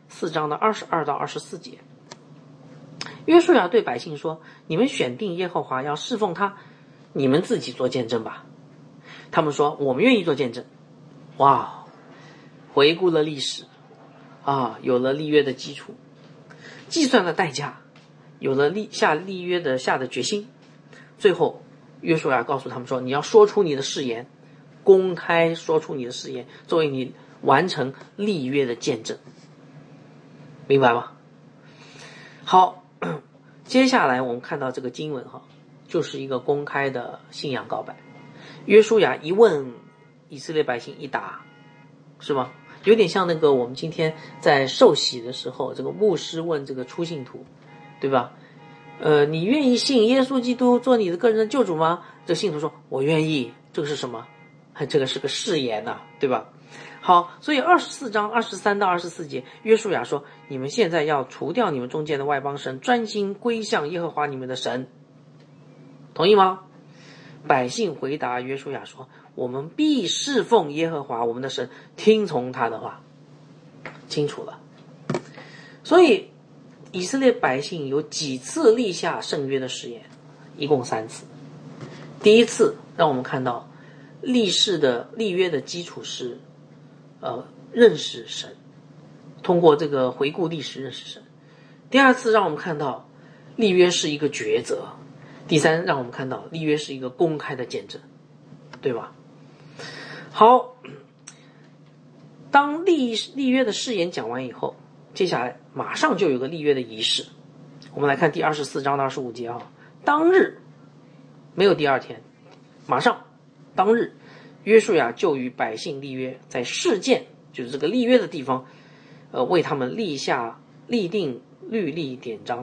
4章的22到24节。约书亚对百姓说：你们选定耶和华要侍奉他，你们自己做见证吧。他们说：我们愿意做见证。哇，回顾了历史有了立约的基础，计算了代价，有了下立约的决心。最后约书亚告诉他们说：你要说出你的誓言，公开说出你的誓言，作为你完成立约的见证。明白吗？好，接下来我们看到这个经文就是一个公开的信仰告白。约书亚一问，以色列百姓一答，是吗？有点像那个我们今天在受洗的时候，这个牧师问这个初信徒，对吧？你愿意信耶稣基督做你的个人的救主吗？这信徒说：我愿意。这个是什么？这个是个誓言对吧？好，所以24章23到24节，约书亚说：你们现在要除掉你们中间的外邦神，专心归向耶和华你们的神。同意吗？百姓回答约书亚说：我们必侍奉耶和华我们的神，听从他的话。清楚了。所以以色列百姓有几次立下圣约的誓言？一共3次。第一次让我们看到立约的基础是认识神，通过这个回顾历史认识神。第二次让我们看到立约是一个抉择。第三，让我们看到立约是一个公开的见证，对吧？好，当立约的誓言讲完以后，接下来马上就有个立约的仪式。我们来看第24章的25节当日，没有第二天，马上当日，约书亚就与百姓立约，在示剑，就是这个立约的地方，为他们立定律例典章。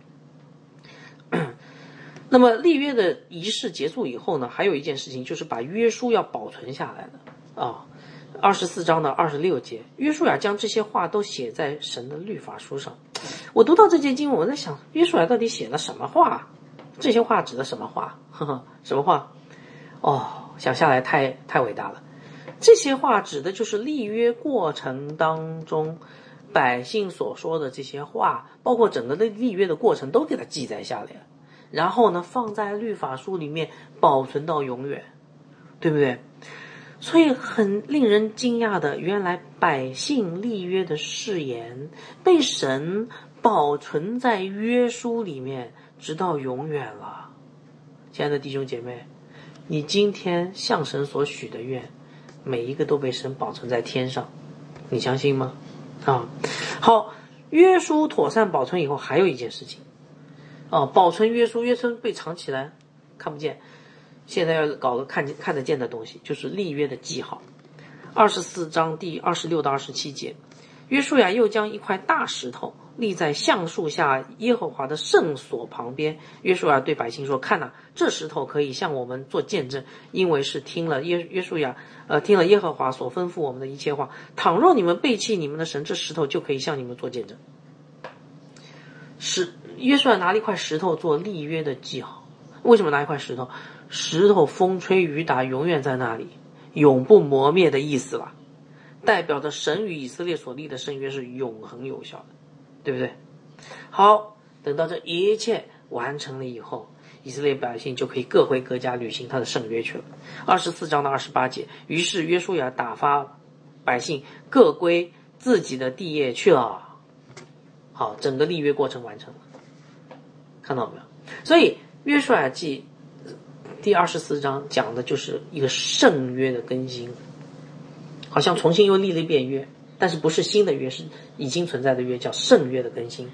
那么立约的仪式结束以后呢，还有一件事情，就是把约书要保存下来的24章的26节，约书亚将这些话都写在神的律法书上。我读到这节经文，我在想，约书亚到底写了什么话？这些话指的什么话？什么话？想下来太伟大了。这些话指的就是立约过程当中百姓所说的这些话，包括整个的立约的过程都给它记载下来了，然后呢放在律法书里面保存到永远，对不对？所以很令人惊讶的，原来百姓立约的誓言被神保存在约书里面，直到永远了。亲爱的弟兄姐妹，你今天向神所许的愿，每一个都被神保存在天上，你相信吗？好，约书妥善保存以后，还有一件事情保存约书被藏起来看不见，现在要搞个看得见的东西，就是立约的记号。24章第26到27节，约书亚又将一块大石头立在橡树下耶和华的圣所旁边。约书亚对百姓说：看这石头可以向我们做见证，因为是听了耶和华所吩咐我们的一切话。倘若你们背弃你们的神，这石头就可以向你们做见证。约书亚拿了一块石头做立约的记号。为什么拿一块石头？石头风吹雨打永远在那里，永不磨灭的意思了，代表着神与以色列所立的圣约是永恒有效的，对不对？好，等到这一切完成了以后，以色列百姓就可以各回各家履行他的圣约去了。24章的28节，于是约书亚打发百姓各归自己的地业去了。好，整个立约过程完成了，看到没有？所以约书亚记第24章讲的就是一个圣约的更新，好像重新又立了一遍约，但是不是新的约，是已经存在的约，叫圣约的更新。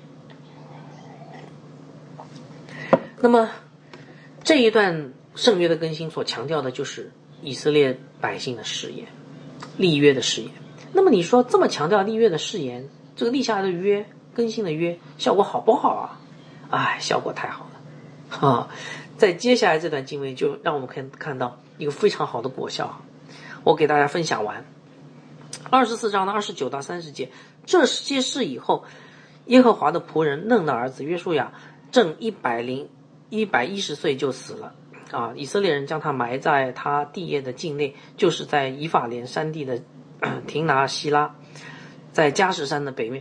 那么这一段圣约的更新所强调的就是以色列百姓的誓言，立约的誓言。那么你说这么强调立约的誓言，这个立下来的约，更新的约，效果好不好啊？效果太好了在接下来这段经文就让我们看到一个非常好的果效。我给大家分享完24章的29到30节，这些事以后，耶和华的仆人嫩的儿子约书亚正110岁就死了以色列人将他埋在他地业的境内，就是在以法莲山地的廷拿希拉，在加什山的北面。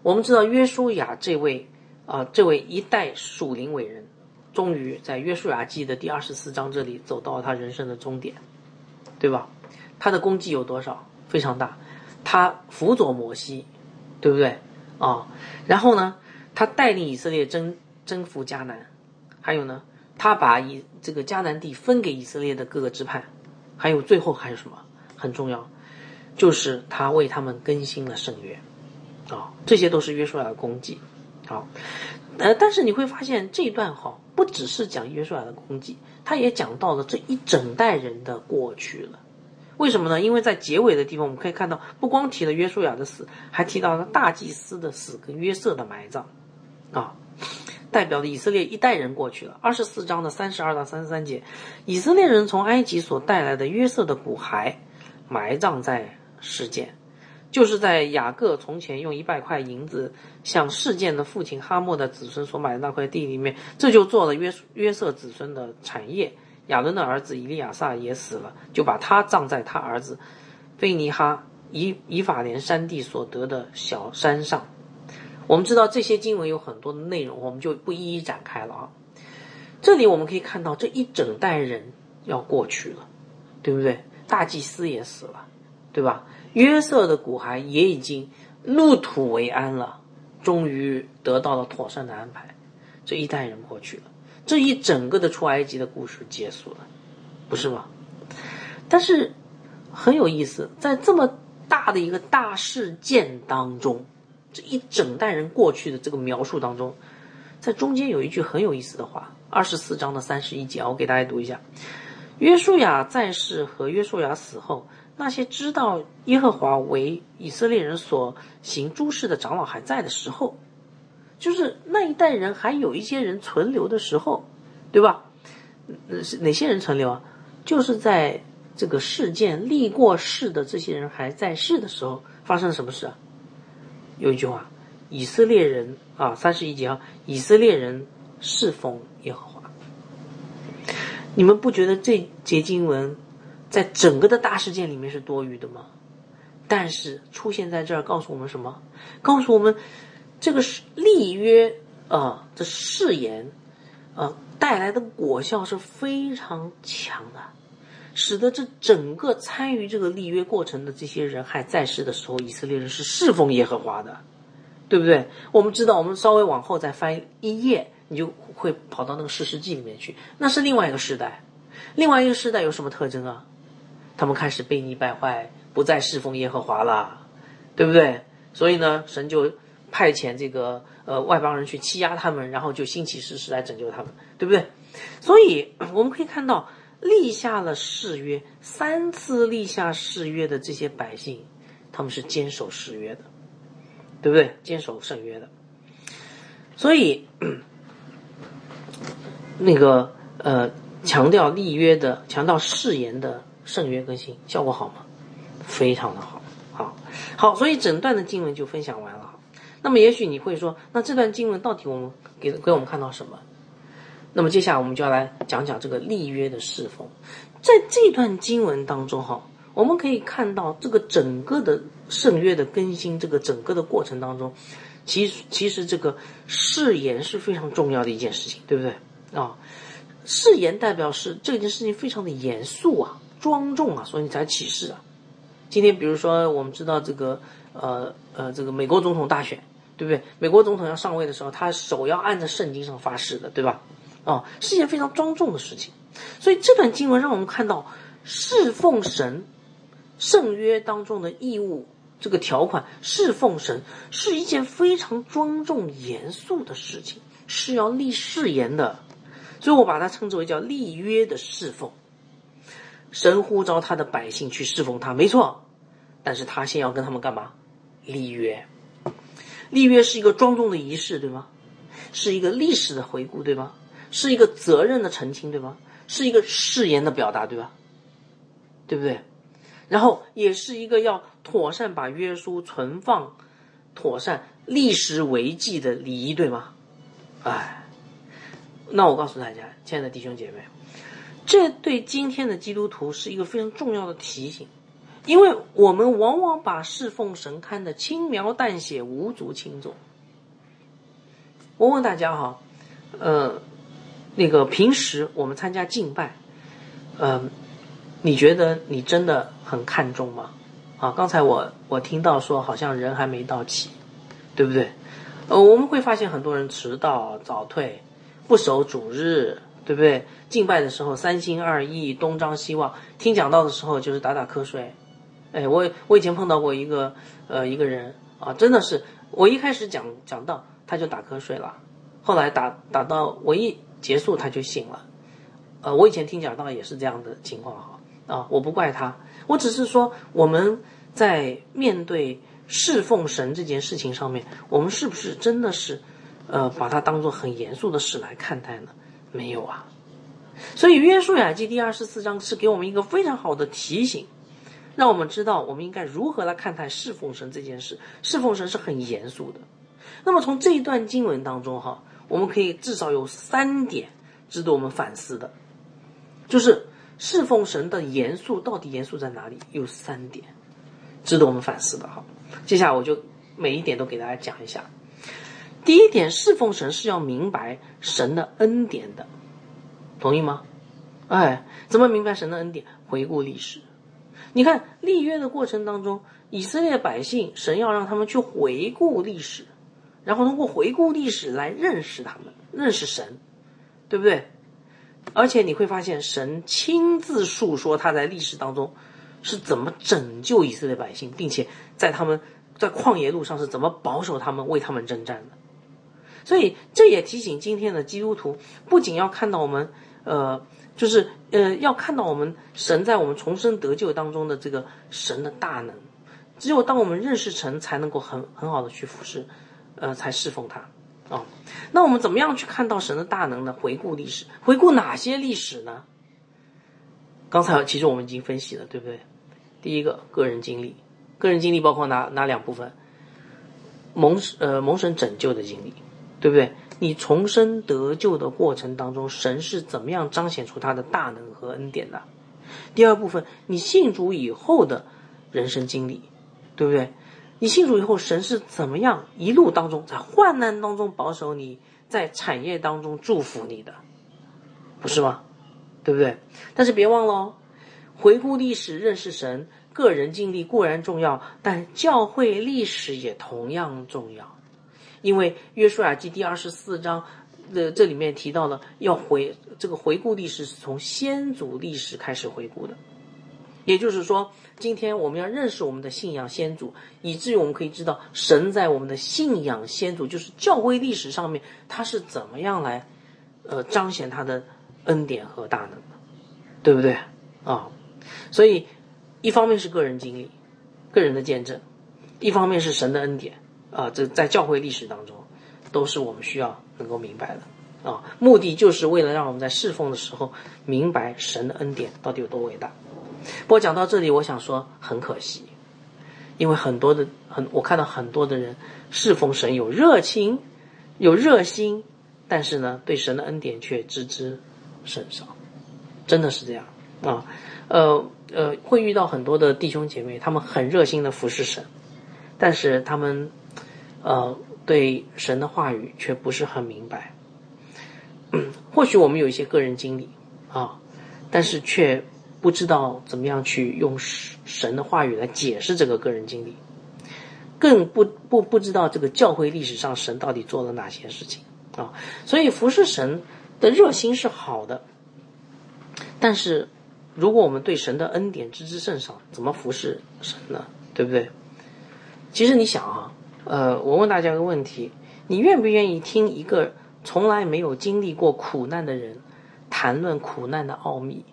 我们知道约书亚这位一代属灵伟人，终于在约书亚记的第24章这里走到了他人生的终点，对吧？他的功绩有多少？非常大，他辅佐摩西，对不对啊？然后呢，他带领以色列征服迦南，还有呢，他把这个迦南地分给以色列的各个支派，还有最后还有什么很重要，就是他为他们更新了圣约啊，这些都是约书亚的功绩。好，但是你会发现这一段不只是讲约书亚的功绩，他也讲到了这一整代人的过去了。为什么呢？因为在结尾的地方我们可以看到，不光提了约书亚的死，还提到了大祭司的死跟约瑟的埋葬啊，代表了以色列一代人过去了。24章的32到33节，以色列人从埃及所带来的约瑟的骨骸埋葬在示剑，就是在雅各从前用100块银子向示剑的父亲哈莫的子孙所买的那块地里面，这就做了约瑟子孙的产业。亚伦的儿子以利亚撒也死了，就把他葬在他儿子菲尼哈以法莲山地所得的小山上。我们知道这些经文有很多的内容，我们就不一一展开了啊。这里我们可以看到这一整代人要过去了，对不对？大祭司也死了，对吧？约瑟的骨骸也已经入土为安了，终于得到了妥善的安排，这一代人过去了，这一整个的出埃及的故事结束了，不是吗？但是很有意思，在这么大的一个大事件当中，这一整代人过去的这个描述当中，在中间有一句很有意思的话，24章的31节，我给大家读一下。约书亚在世和约书亚死后，那些知道耶和华为以色列人所行诸事的长老还在的时候，就是那一代人还有一些人存留的时候，对吧？哪些人存留啊？就是在这个事件立过世的这些人还在世的时候，发生了什么事啊？有一句话，以色列人31节以色列人侍奉耶和华。你们不觉得这节经文在整个的大事件里面是多余的吗？但是出现在这儿告诉我们什么？告诉我们这个立约这誓言带来的果效是非常强的，使得这整个参与这个立约过程的这些人还在世的时候，以色列人是侍奉耶和华的，对不对？我们知道，我们稍微往后再翻一页，你就会跑到那个士师记里面去，那是另外一个时代。另外一个时代有什么特征啊？他们开始悖逆败坏，不再侍奉耶和华了，对不对？所以呢，神就派遣这个外邦人去欺压他们，然后就兴起士师来拯救他们，对不对？所以我们可以看到，立下了誓约，3次立下誓约的这些百姓，他们是坚守誓约的，对不对？坚守圣约的。所以那个强调立约的，强调誓言的圣约更新，效果好吗？非常的好。好，所以整段的经文就分享完了。那么也许你会说，那这段经文到底我们给我们看到什么？那么接下来我们就要来讲讲这个立约的侍奉。在这段经文当中我们可以看到这个整个的圣约的更新，这个整个的过程当中，其实这个誓言是非常重要的一件事情，对不对啊？誓言代表是这件事情非常的严肃庄重所以你才起誓今天比如说我们知道这个这个美国总统大选，对不对？美国总统要上位的时候，他手要按着圣经上发誓的，对吧？是一件非常庄重的事情。所以这段经文让我们看到侍奉神圣约当中的义务，这个条款侍奉神是一件非常庄重严肃的事情，是要立誓言的。所以我把它称之为叫立约的侍奉。神呼召他的百姓去侍奉他，没错，但是他先要跟他们干嘛？立约。立约是一个庄重的仪式，对吗？是一个历史的回顾，对吗？是一个责任的澄清，对吗？是一个誓言的表达，对吧？对不对？然后也是一个要妥善把约书存放妥善历史为记的礼仪，对吗？那我告诉大家，亲爱的弟兄姐妹，这对今天的基督徒是一个非常重要的提醒。 因为我们往往把侍奉神看得轻描淡写、无足轻重。我问大家哈，那个平时我们参加敬拜，你觉得你真的很看重吗？啊，刚才我听到说好像人还没到齐，对不对？我们会发现很多人迟到、早退、不守主日，对不对？敬拜的时候三心二意、东张西望，听讲道的时候就是打打瞌睡。哎，我以前碰到过一个人啊，真的是我一开始讲道他就打瞌睡了，后来打到我一结束他就醒了。我以前听讲道也是这样的情况哈。啊，我不怪他，我只是说我们在面对侍奉神这件事情上面，我们是不是真的是把它当作很严肃的事来看待呢？没有啊。所以约书亚记第24章是给我们一个非常好的提醒，让我们知道我们应该如何来看待侍奉神这件事。侍奉神是很严肃的。那么从这一段经文当中哈，我们可以至少有3点值得我们反思的，就是侍奉神的严肃到底严肃在哪里？有3点值得我们反思的哈。接下来我就每一点都给大家讲一下。第一点，侍奉神是要明白神的恩典的，同意吗？哎，怎么明白神的恩典？回顾历史。你看立约的过程当中，以色列百姓，神要让他们去回顾历史，然后通过回顾历史来认识他们，认识神，对不对？而且你会发现神亲自述说他在历史当中是怎么拯救以色列百姓，并且在他们在旷野路上是怎么保守他们，为他们征战的。所以这也提醒今天的基督徒，不仅要看到我们要看到我们神在我们重生得救当中的这个神的大能。只有当我们认识神，才能够很好的去服侍，才侍奉他。那我们怎么样去看到神的大能呢？回顾历史，回顾哪些历史呢？刚才其实我们已经分析了，对不对？第一个，个人经历，个人经历包括哪2部分？蒙神拯救的经历，对不对？你重生得救的过程当中，神是怎么样彰显出他的大能和恩典的？第2部分，你信主以后的人生经历，对不对？你信主以后，神是怎么样一路当中在患难当中保守你，在产业当中祝福你的，不是吗？对不对？但是别忘了回顾历史认识神，个人经历固然重要，但教会历史也同样重要。因为约书亚记第24章这里面提到了要回顾历史是从先祖历史开始回顾的。也就是说，今天我们要认识我们的信仰先祖，以至于我们可以知道神在我们的信仰先祖，就是教会历史上面，他是怎么样来彰显他的恩典和大能的，对不对啊？所以一方面是个人经历、个人的见证，一方面是神的恩典啊，这在教会历史当中都是我们需要能够明白的啊。目的就是为了让我们在侍奉的时候明白神的恩典到底有多伟大。不过讲到这里，我想说很可惜，因为我看到很多的人侍奉神有热情、有热心，但是呢，对神的恩典却知之甚少，真的是这样啊。会遇到很多的弟兄姐妹，他们很热心的服侍神，但是他们对神的话语却不是很明白。或许我们有一些个人经历啊，但是却不知道怎么样去用神的话语来解释这个个人经历，更不知道这个教会历史上神到底做了哪些事情啊。所以服侍神的热心是好的，但是如果我们对神的恩典知之甚少，怎么服侍神呢？对不对？其实你想我问大家一个问题，你愿不愿意听一个从来没有经历过苦难的人谈论苦难的奥秘？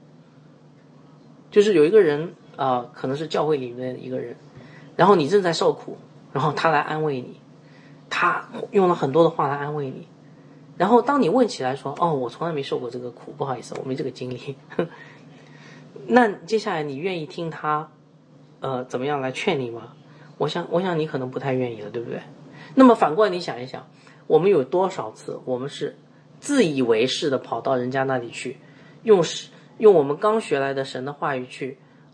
就是有一个人可能是教会里面的一个人，然后你正在受苦，然后他来安慰你，他用了很多的话来安慰你，然后当你问起来说我从来没受过这个苦，不好意思，我没这个经历那接下来你愿意听他怎么样来劝你吗？我想你可能不太愿意了，对不对？那么反过来你想一想，我们有多少次我们是自以为是的跑到人家那里去，用我们刚学来的神的话语去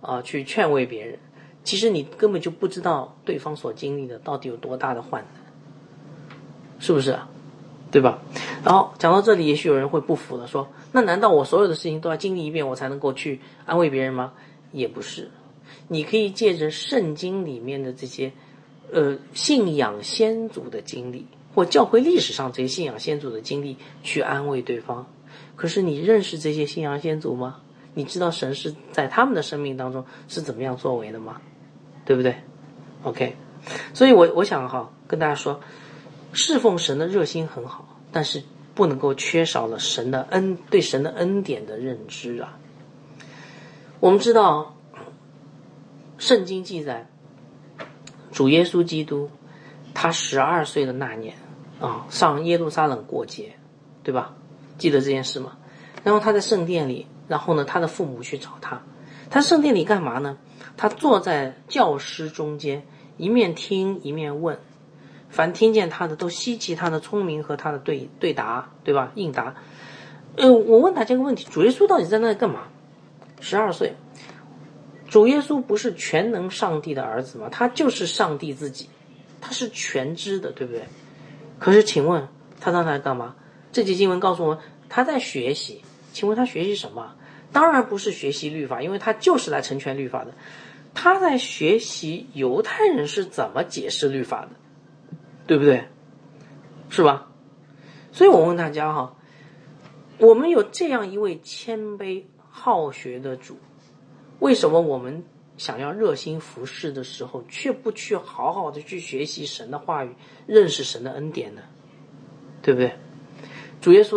去劝慰别人，其实你根本就不知道对方所经历的到底有多大的患难，是不是啊？对吧？然后讲到这里，也许有人会不服的说，那难道我所有的事情都要经历一遍我才能够去安慰别人吗？也不是，你可以借着圣经里面的这些信仰先祖的经历，或教会历史上这些信仰先祖的经历去安慰对方。可是你认识这些信仰先祖吗？你知道神是在他们的生命当中是怎么样作为的吗？对不对 ？OK， 所以我想跟大家说，侍奉神的热心很好，但是不能够缺少了对神的恩典的认知啊。我们知道圣经记载主耶稣基督他12岁的那年上耶路撒冷过节，对吧？记得这件事吗？然后他在圣殿里，然后呢他的父母去找他，他圣殿里干嘛呢？他坐在教师中间，一面听一面问，凡听见他的都稀奇他的聪明和他的对答，对吧？应答。我问大家一个问题，主耶稣到底在那里干嘛？12岁，主耶稣不是全能上帝的儿子吗？他就是上帝自己，他是全知的，对不对？可是请问他在那里干嘛？这节经文告诉我们他在学习。请问他学习什么？当然不是学习律法，因为他就是来成全律法的。他在学习犹太人是怎么解释律法的，对不对？是吧？所以我问大家我们有这样一位谦卑好学的主，为什么我们想要热心服侍的时候，却不去好好的去学习神的话语，认识神的恩典呢？对不对？主耶稣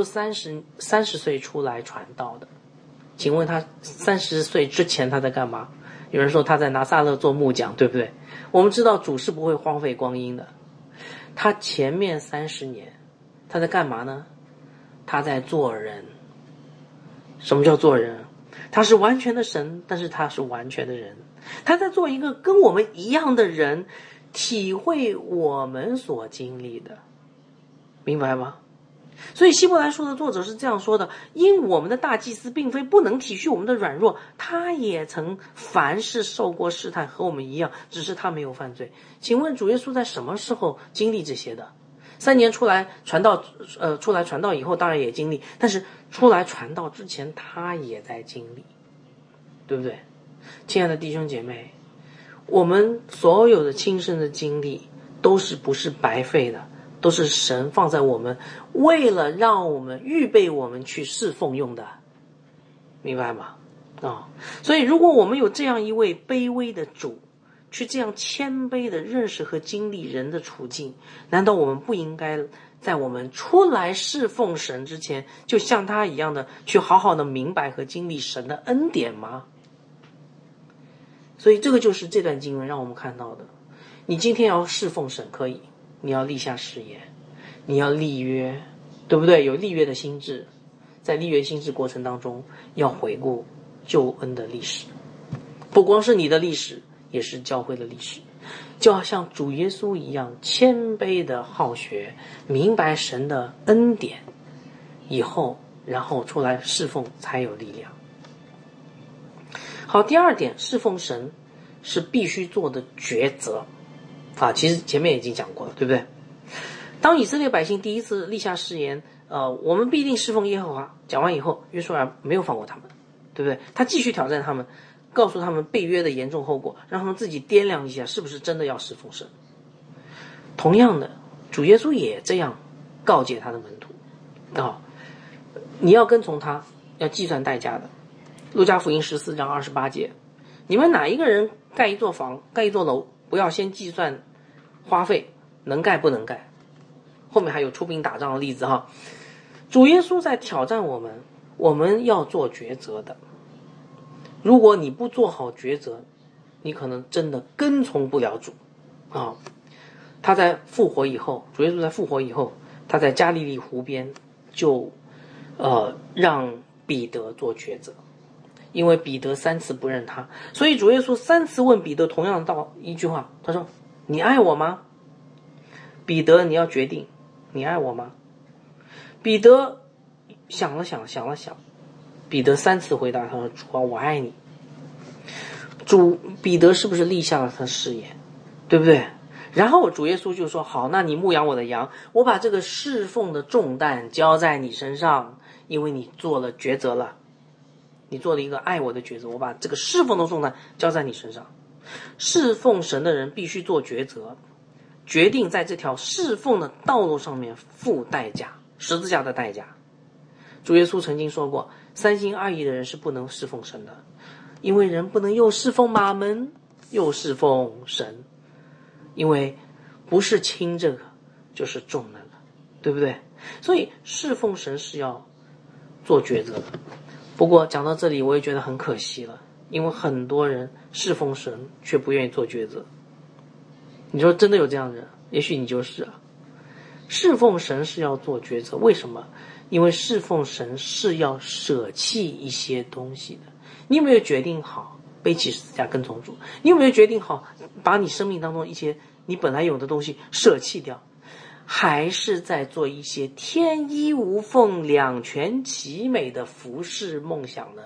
30岁出来传道的，请问他30岁之前他在干嘛？有人说他在拿撒勒做木匠，对不对？我们知道主是不会荒废光阴的，他前面30年他在干嘛呢？他在做人。什么叫做人？他是完全的神，但是他是完全的人，他在做一个跟我们一样的人，体会我们所经历的，明白吗？所以希伯来书的作者是这样说的，因我们的大祭司并非不能体恤我们的软弱，他也曾凡事受过试探，和我们一样，只是他没有犯罪。请问主耶稣在什么时候经历这些的？3年出来传道以后当然也经历，但是出来传道之前他也在经历，对不对？亲爱的弟兄姐妹，我们所有的亲身的经历不是白费的，都是神放在我们，为了让我们预备我们去侍奉用的，明白吗？所以如果我们有这样一位卑微的主，去这样谦卑的认识和经历人的处境，难道我们不应该在我们出来侍奉神之前，就像他一样的去好好的明白和经历神的恩典吗？所以这个就是这段经文让我们看到的。你今天要侍奉神可以，你要立下誓言，你要立约，对不对？有立约的心志，在立约心志过程当中要回顾救恩的历史，不光是你的历史，也是教会的历史，就要像主耶稣一样谦卑的好学，明白神的恩典以后，然后出来侍奉才有力量。好，第二点，侍奉神是必须做的抉择其实前面已经讲过了，对不对？当以色列百姓第一次立下誓言，我们必定侍奉耶和华，讲完以后，约书亚没有放过他们，对不对？他继续挑战他们，告诉他们背约的严重后果，让他们自己掂量一下是不是真的要侍奉神。同样的，主耶稣也这样告诫他的门徒你要跟从他，要计算代价的。路加福音14章28节，你们哪一个人盖一座房，盖一座楼，不要先计算花费，能盖不能盖？后面还有出兵打仗的例子主耶稣在挑战我们，我们要做抉择的。如果你不做好抉择，你可能真的跟从不了主他在复活以后，主耶稣在复活以后，他在加利利湖边就让彼得做抉择，因为彼得3次不认他，所以主耶稣3次问彼得同样的一句话，他说：你爱我吗？彼得，你要决定，你爱我吗？彼得想了想，彼得3次回答他说：主啊，我爱你。 彼得是不是立下了他的誓言，对不对？然后主耶稣就说，好，那你牧养我的羊，我把这个侍奉的重担交在你身上，因为你做了抉择了，你做了一个爱我的抉择，我把这个侍奉的重担交在你身上。侍奉神的人必须做抉择，决定在这条侍奉的道路上面付代价，十字架的代价。主耶稣曾经说过，三心二意的人是不能侍奉神的，因为人不能又侍奉马门又侍奉神，因为不是轻这个就是重那个，对不对？所以侍奉神是要做抉择的。不过讲到这里我也觉得很可惜了，因为很多人侍奉神却不愿意做抉择。你说真的有这样的人？也许你就是啊。侍奉神是要做抉择，为什么？因为侍奉神是要舍弃一些东西的。你有没有决定好背起十字架跟从主？你有没有决定好把你生命当中一些你本来有的东西舍弃掉？还是在做一些天衣无缝两全其美的服侍梦想呢？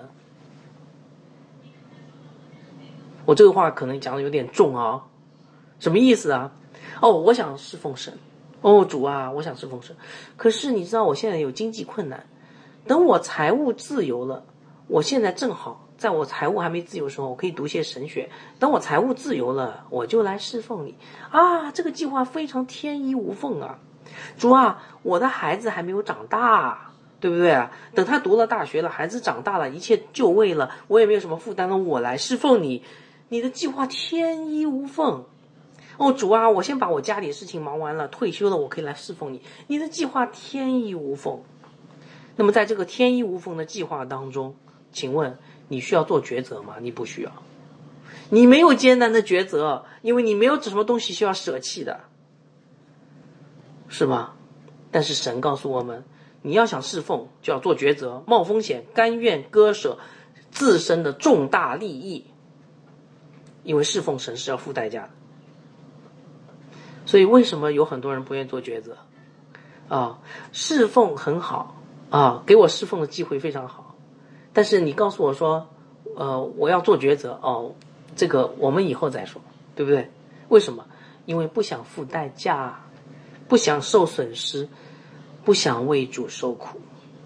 我这个话可能讲的有点重啊，什么意思啊？我想侍奉神，主啊，我想侍奉神，可是你知道我现在有经济困难，等我财务自由了，我现在正好在我财务还没自由的时候，我可以读些神学，等我财务自由了，我就来侍奉你啊！这个计划非常天衣无缝啊！主啊，我的孩子还没有长大，对不对啊？等他读了大学了，孩子长大了，一切就位了，我也没有什么负担了，我来侍奉你，你的计划天衣无缝。主啊，我先把我家里的事情忙完了，退休了，我可以来侍奉你，你的计划天衣无缝。那么在这个天衣无缝的计划当中，请问你需要做抉择吗？你不需要，你没有艰难的抉择，因为你没有什么东西需要舍弃的，是吗？但是神告诉我们，你要想侍奉就要做抉择，冒风险，甘愿割舍自身的重大利益，因为侍奉神是要付代价的。所以为什么有很多人不愿意做抉择侍奉很好给我侍奉的机会非常好，但是你告诉我说我要做抉择这个我们以后再说，对不对？为什么？因为不想付代价，不想受损失，不想为主受苦。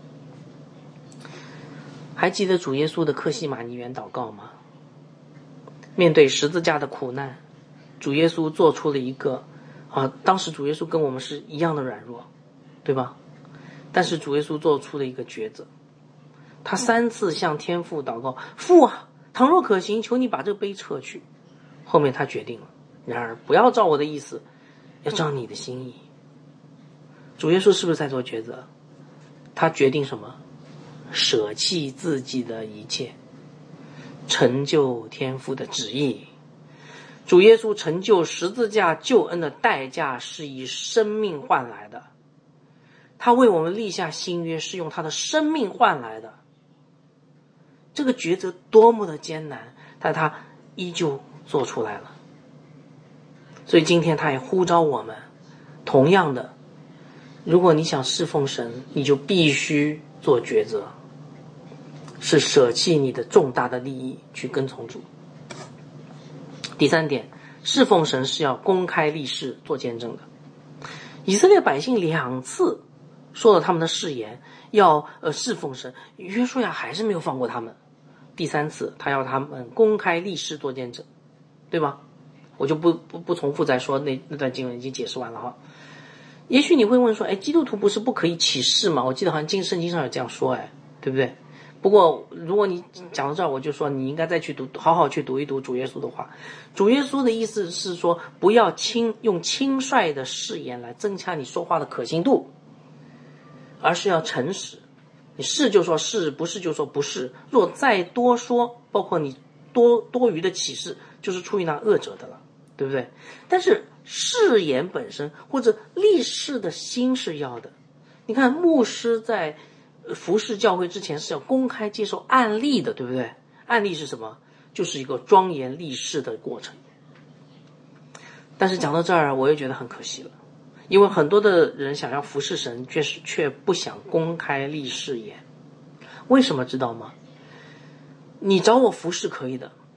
还记得主耶稣的客西马尼园祷告吗？面对十字架的苦难，主耶稣做出了一个当时主耶稣跟我们是一样的软弱，对吧？但是主耶稣做出了一个抉择，他3次向天父祷告，父啊，倘若可行，求你把这个杯撤去。后面他决定了，然而不要照我的意思，要照你的心意。主耶稣是不是在做抉择？他决定什么？舍弃自己的一切，成就天父的旨意。主耶稣成就十字架救恩的代价是以生命换来的，他为我们立下新约是用他的生命换来的。这个抉择多么的艰难，但他依旧做出来了。所以今天他也呼召我们，同样的，如果你想侍奉神，你就必须做抉择，是舍弃你的重大的利益去跟从主。第3点，侍奉神是要公开立誓做见证的。以色列百姓2次说了他们的誓言，要侍奉神，约书亚还是没有放过他们。第3次他要他们公开立誓做见证，对吧？我就不重复再说那段经文已经解释完了哈。也许你会问说，基督徒不是不可以起誓吗？我记得好像圣经上有这样说，对不对？不过如果你讲到这儿，我就说你应该再去好好去读一读主耶稣的话。主耶稣的意思是说，不要用轻率的誓言来增加你说话的可信度，而是要诚实。你是就说是，不是就说不是。若再多说，包括你多余的启示，就是出于那恶者的了，对不对？但是誓言本身或者立誓的心是要的。你看牧师在服侍教会之前是要公开接受案例的，对不对？案例是什么？就是一个庄严立誓的过程。但是讲到这儿，我也觉得很可惜了，因为很多的人想要服侍神，却不想公开立誓言。为什么知道吗？你找我服侍可以的，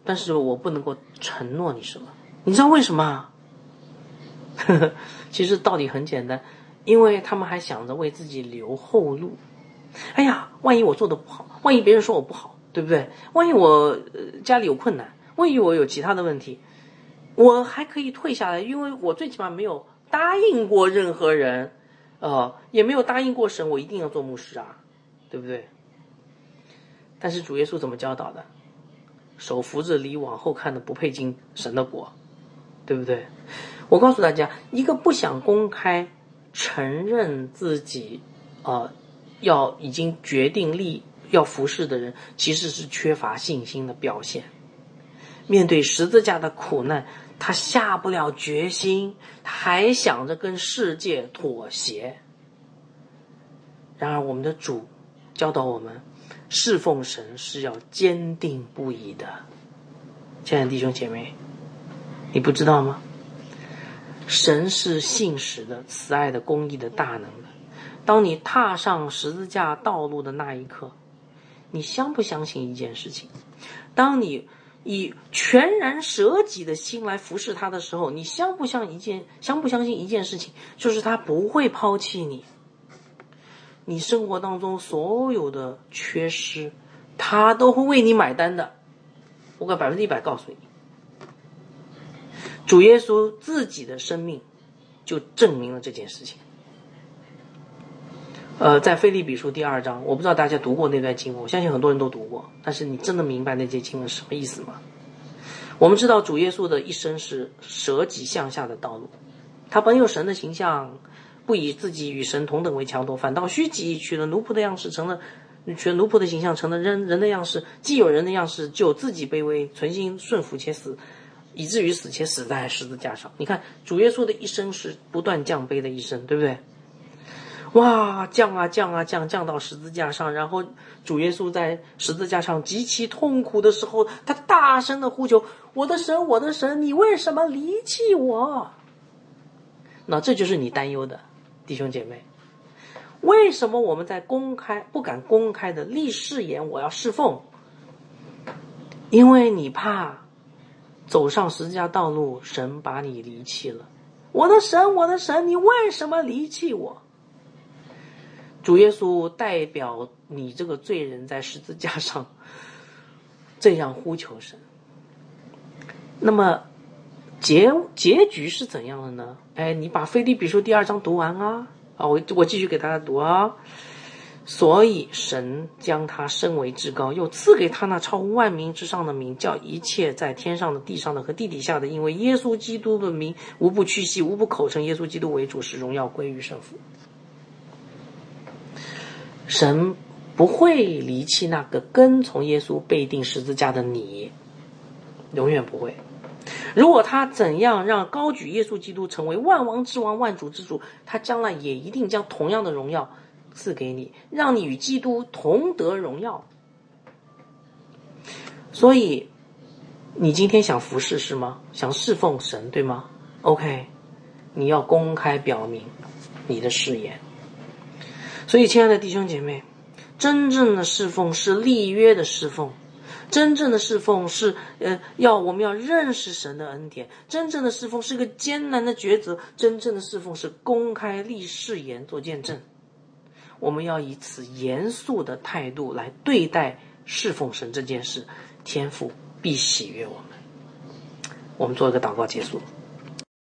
但是我不能够承诺你什么。你知道为什么？其实道理很简单，因为他们还想着为自己留后路。哎呀，万一我做的不好，万一别人说我不好，对不对？万一我家里有困难，万一我有其他的问题，我还可以退下来，因为我最起码没有答应过任何人，也没有答应过神，我一定要做牧师啊，对不对？但是主耶稣怎么教导的？手扶着犁往后看的不配进神的国，对不对？我告诉大家，一个不想公开承认自己要已经决定要服侍的人，其实是缺乏信心的表现。面对十字架的苦难，他下不了决心，他还想着跟世界妥协。然而我们的主教导我们，侍奉神是要坚定不移的。亲爱的弟兄姐妹，你不知道吗？神是信实的、慈爱的、公义的、大能的。当你踏上十字架道路的那一刻，你相不相信一件事情？当你以全然舍己的心来服侍他的时候，你相不相信一件事情，就是他不会抛弃你。你生活当中所有的缺失，他都会为你买单的。我敢100%告诉你，主耶稣自己的生命就证明了这件事情。在腓立比书第2章，我不知道大家读过那段经文，我相信很多人都读过，但是你真的明白那节经文什么意思吗？我们知道主耶稣的一生是舍己向下的道路，他本有神的形象，不以自己与神同等为强夺，反倒虚己，取了奴仆的样式，取了奴仆的形象，成了人的样式。既有人的样式，就自己卑微，存心顺服且死，以至于死，且死在十字架上。你看主耶稣的一生是不断降卑的一生，对不对？哇，降啊降啊降，降到十字架上，然后主耶稣在十字架上极其痛苦的时候，他大声的呼求：我的神，我的神，你为什么离弃我？那这就是你担忧的，弟兄姐妹。为什么我们在不敢公开的立誓言我要侍奉？因为你怕走上十字架道路，神把你离弃了。我的神，我的神，你为什么离弃我？主耶稣代表你这个罪人在十字架上这样呼求神。那么结局是怎样的呢？你把腓立比书第2章读完啊！我继续给大家读啊。所以神将他升为至高，又赐给他那超乎万名之上的名，叫一切在天上的、地上的和地底下的，因为耶稣基督的名，无不屈膝，无不口称耶稣基督为主，使荣耀归于圣父。神不会离弃那个跟从耶稣背定十字架的你，永远不会。如果他怎样让高举耶稣基督成为万王之王、万主之主，他将来也一定将同样的荣耀赐给你，让你与基督同得荣耀。所以你今天想服侍是吗？想侍奉神对吗？ OK， 你要公开表明你的誓言。所以亲爱的弟兄姐妹，真正的侍奉是立约的侍奉，真正的侍奉是我们要认识神的恩典，真正的侍奉是个艰难的抉择，真正的侍奉是公开立誓言做见证。我们要以此严肃的态度来对待侍奉神这件事，天父必喜悦我们。我们做一个祷告结束。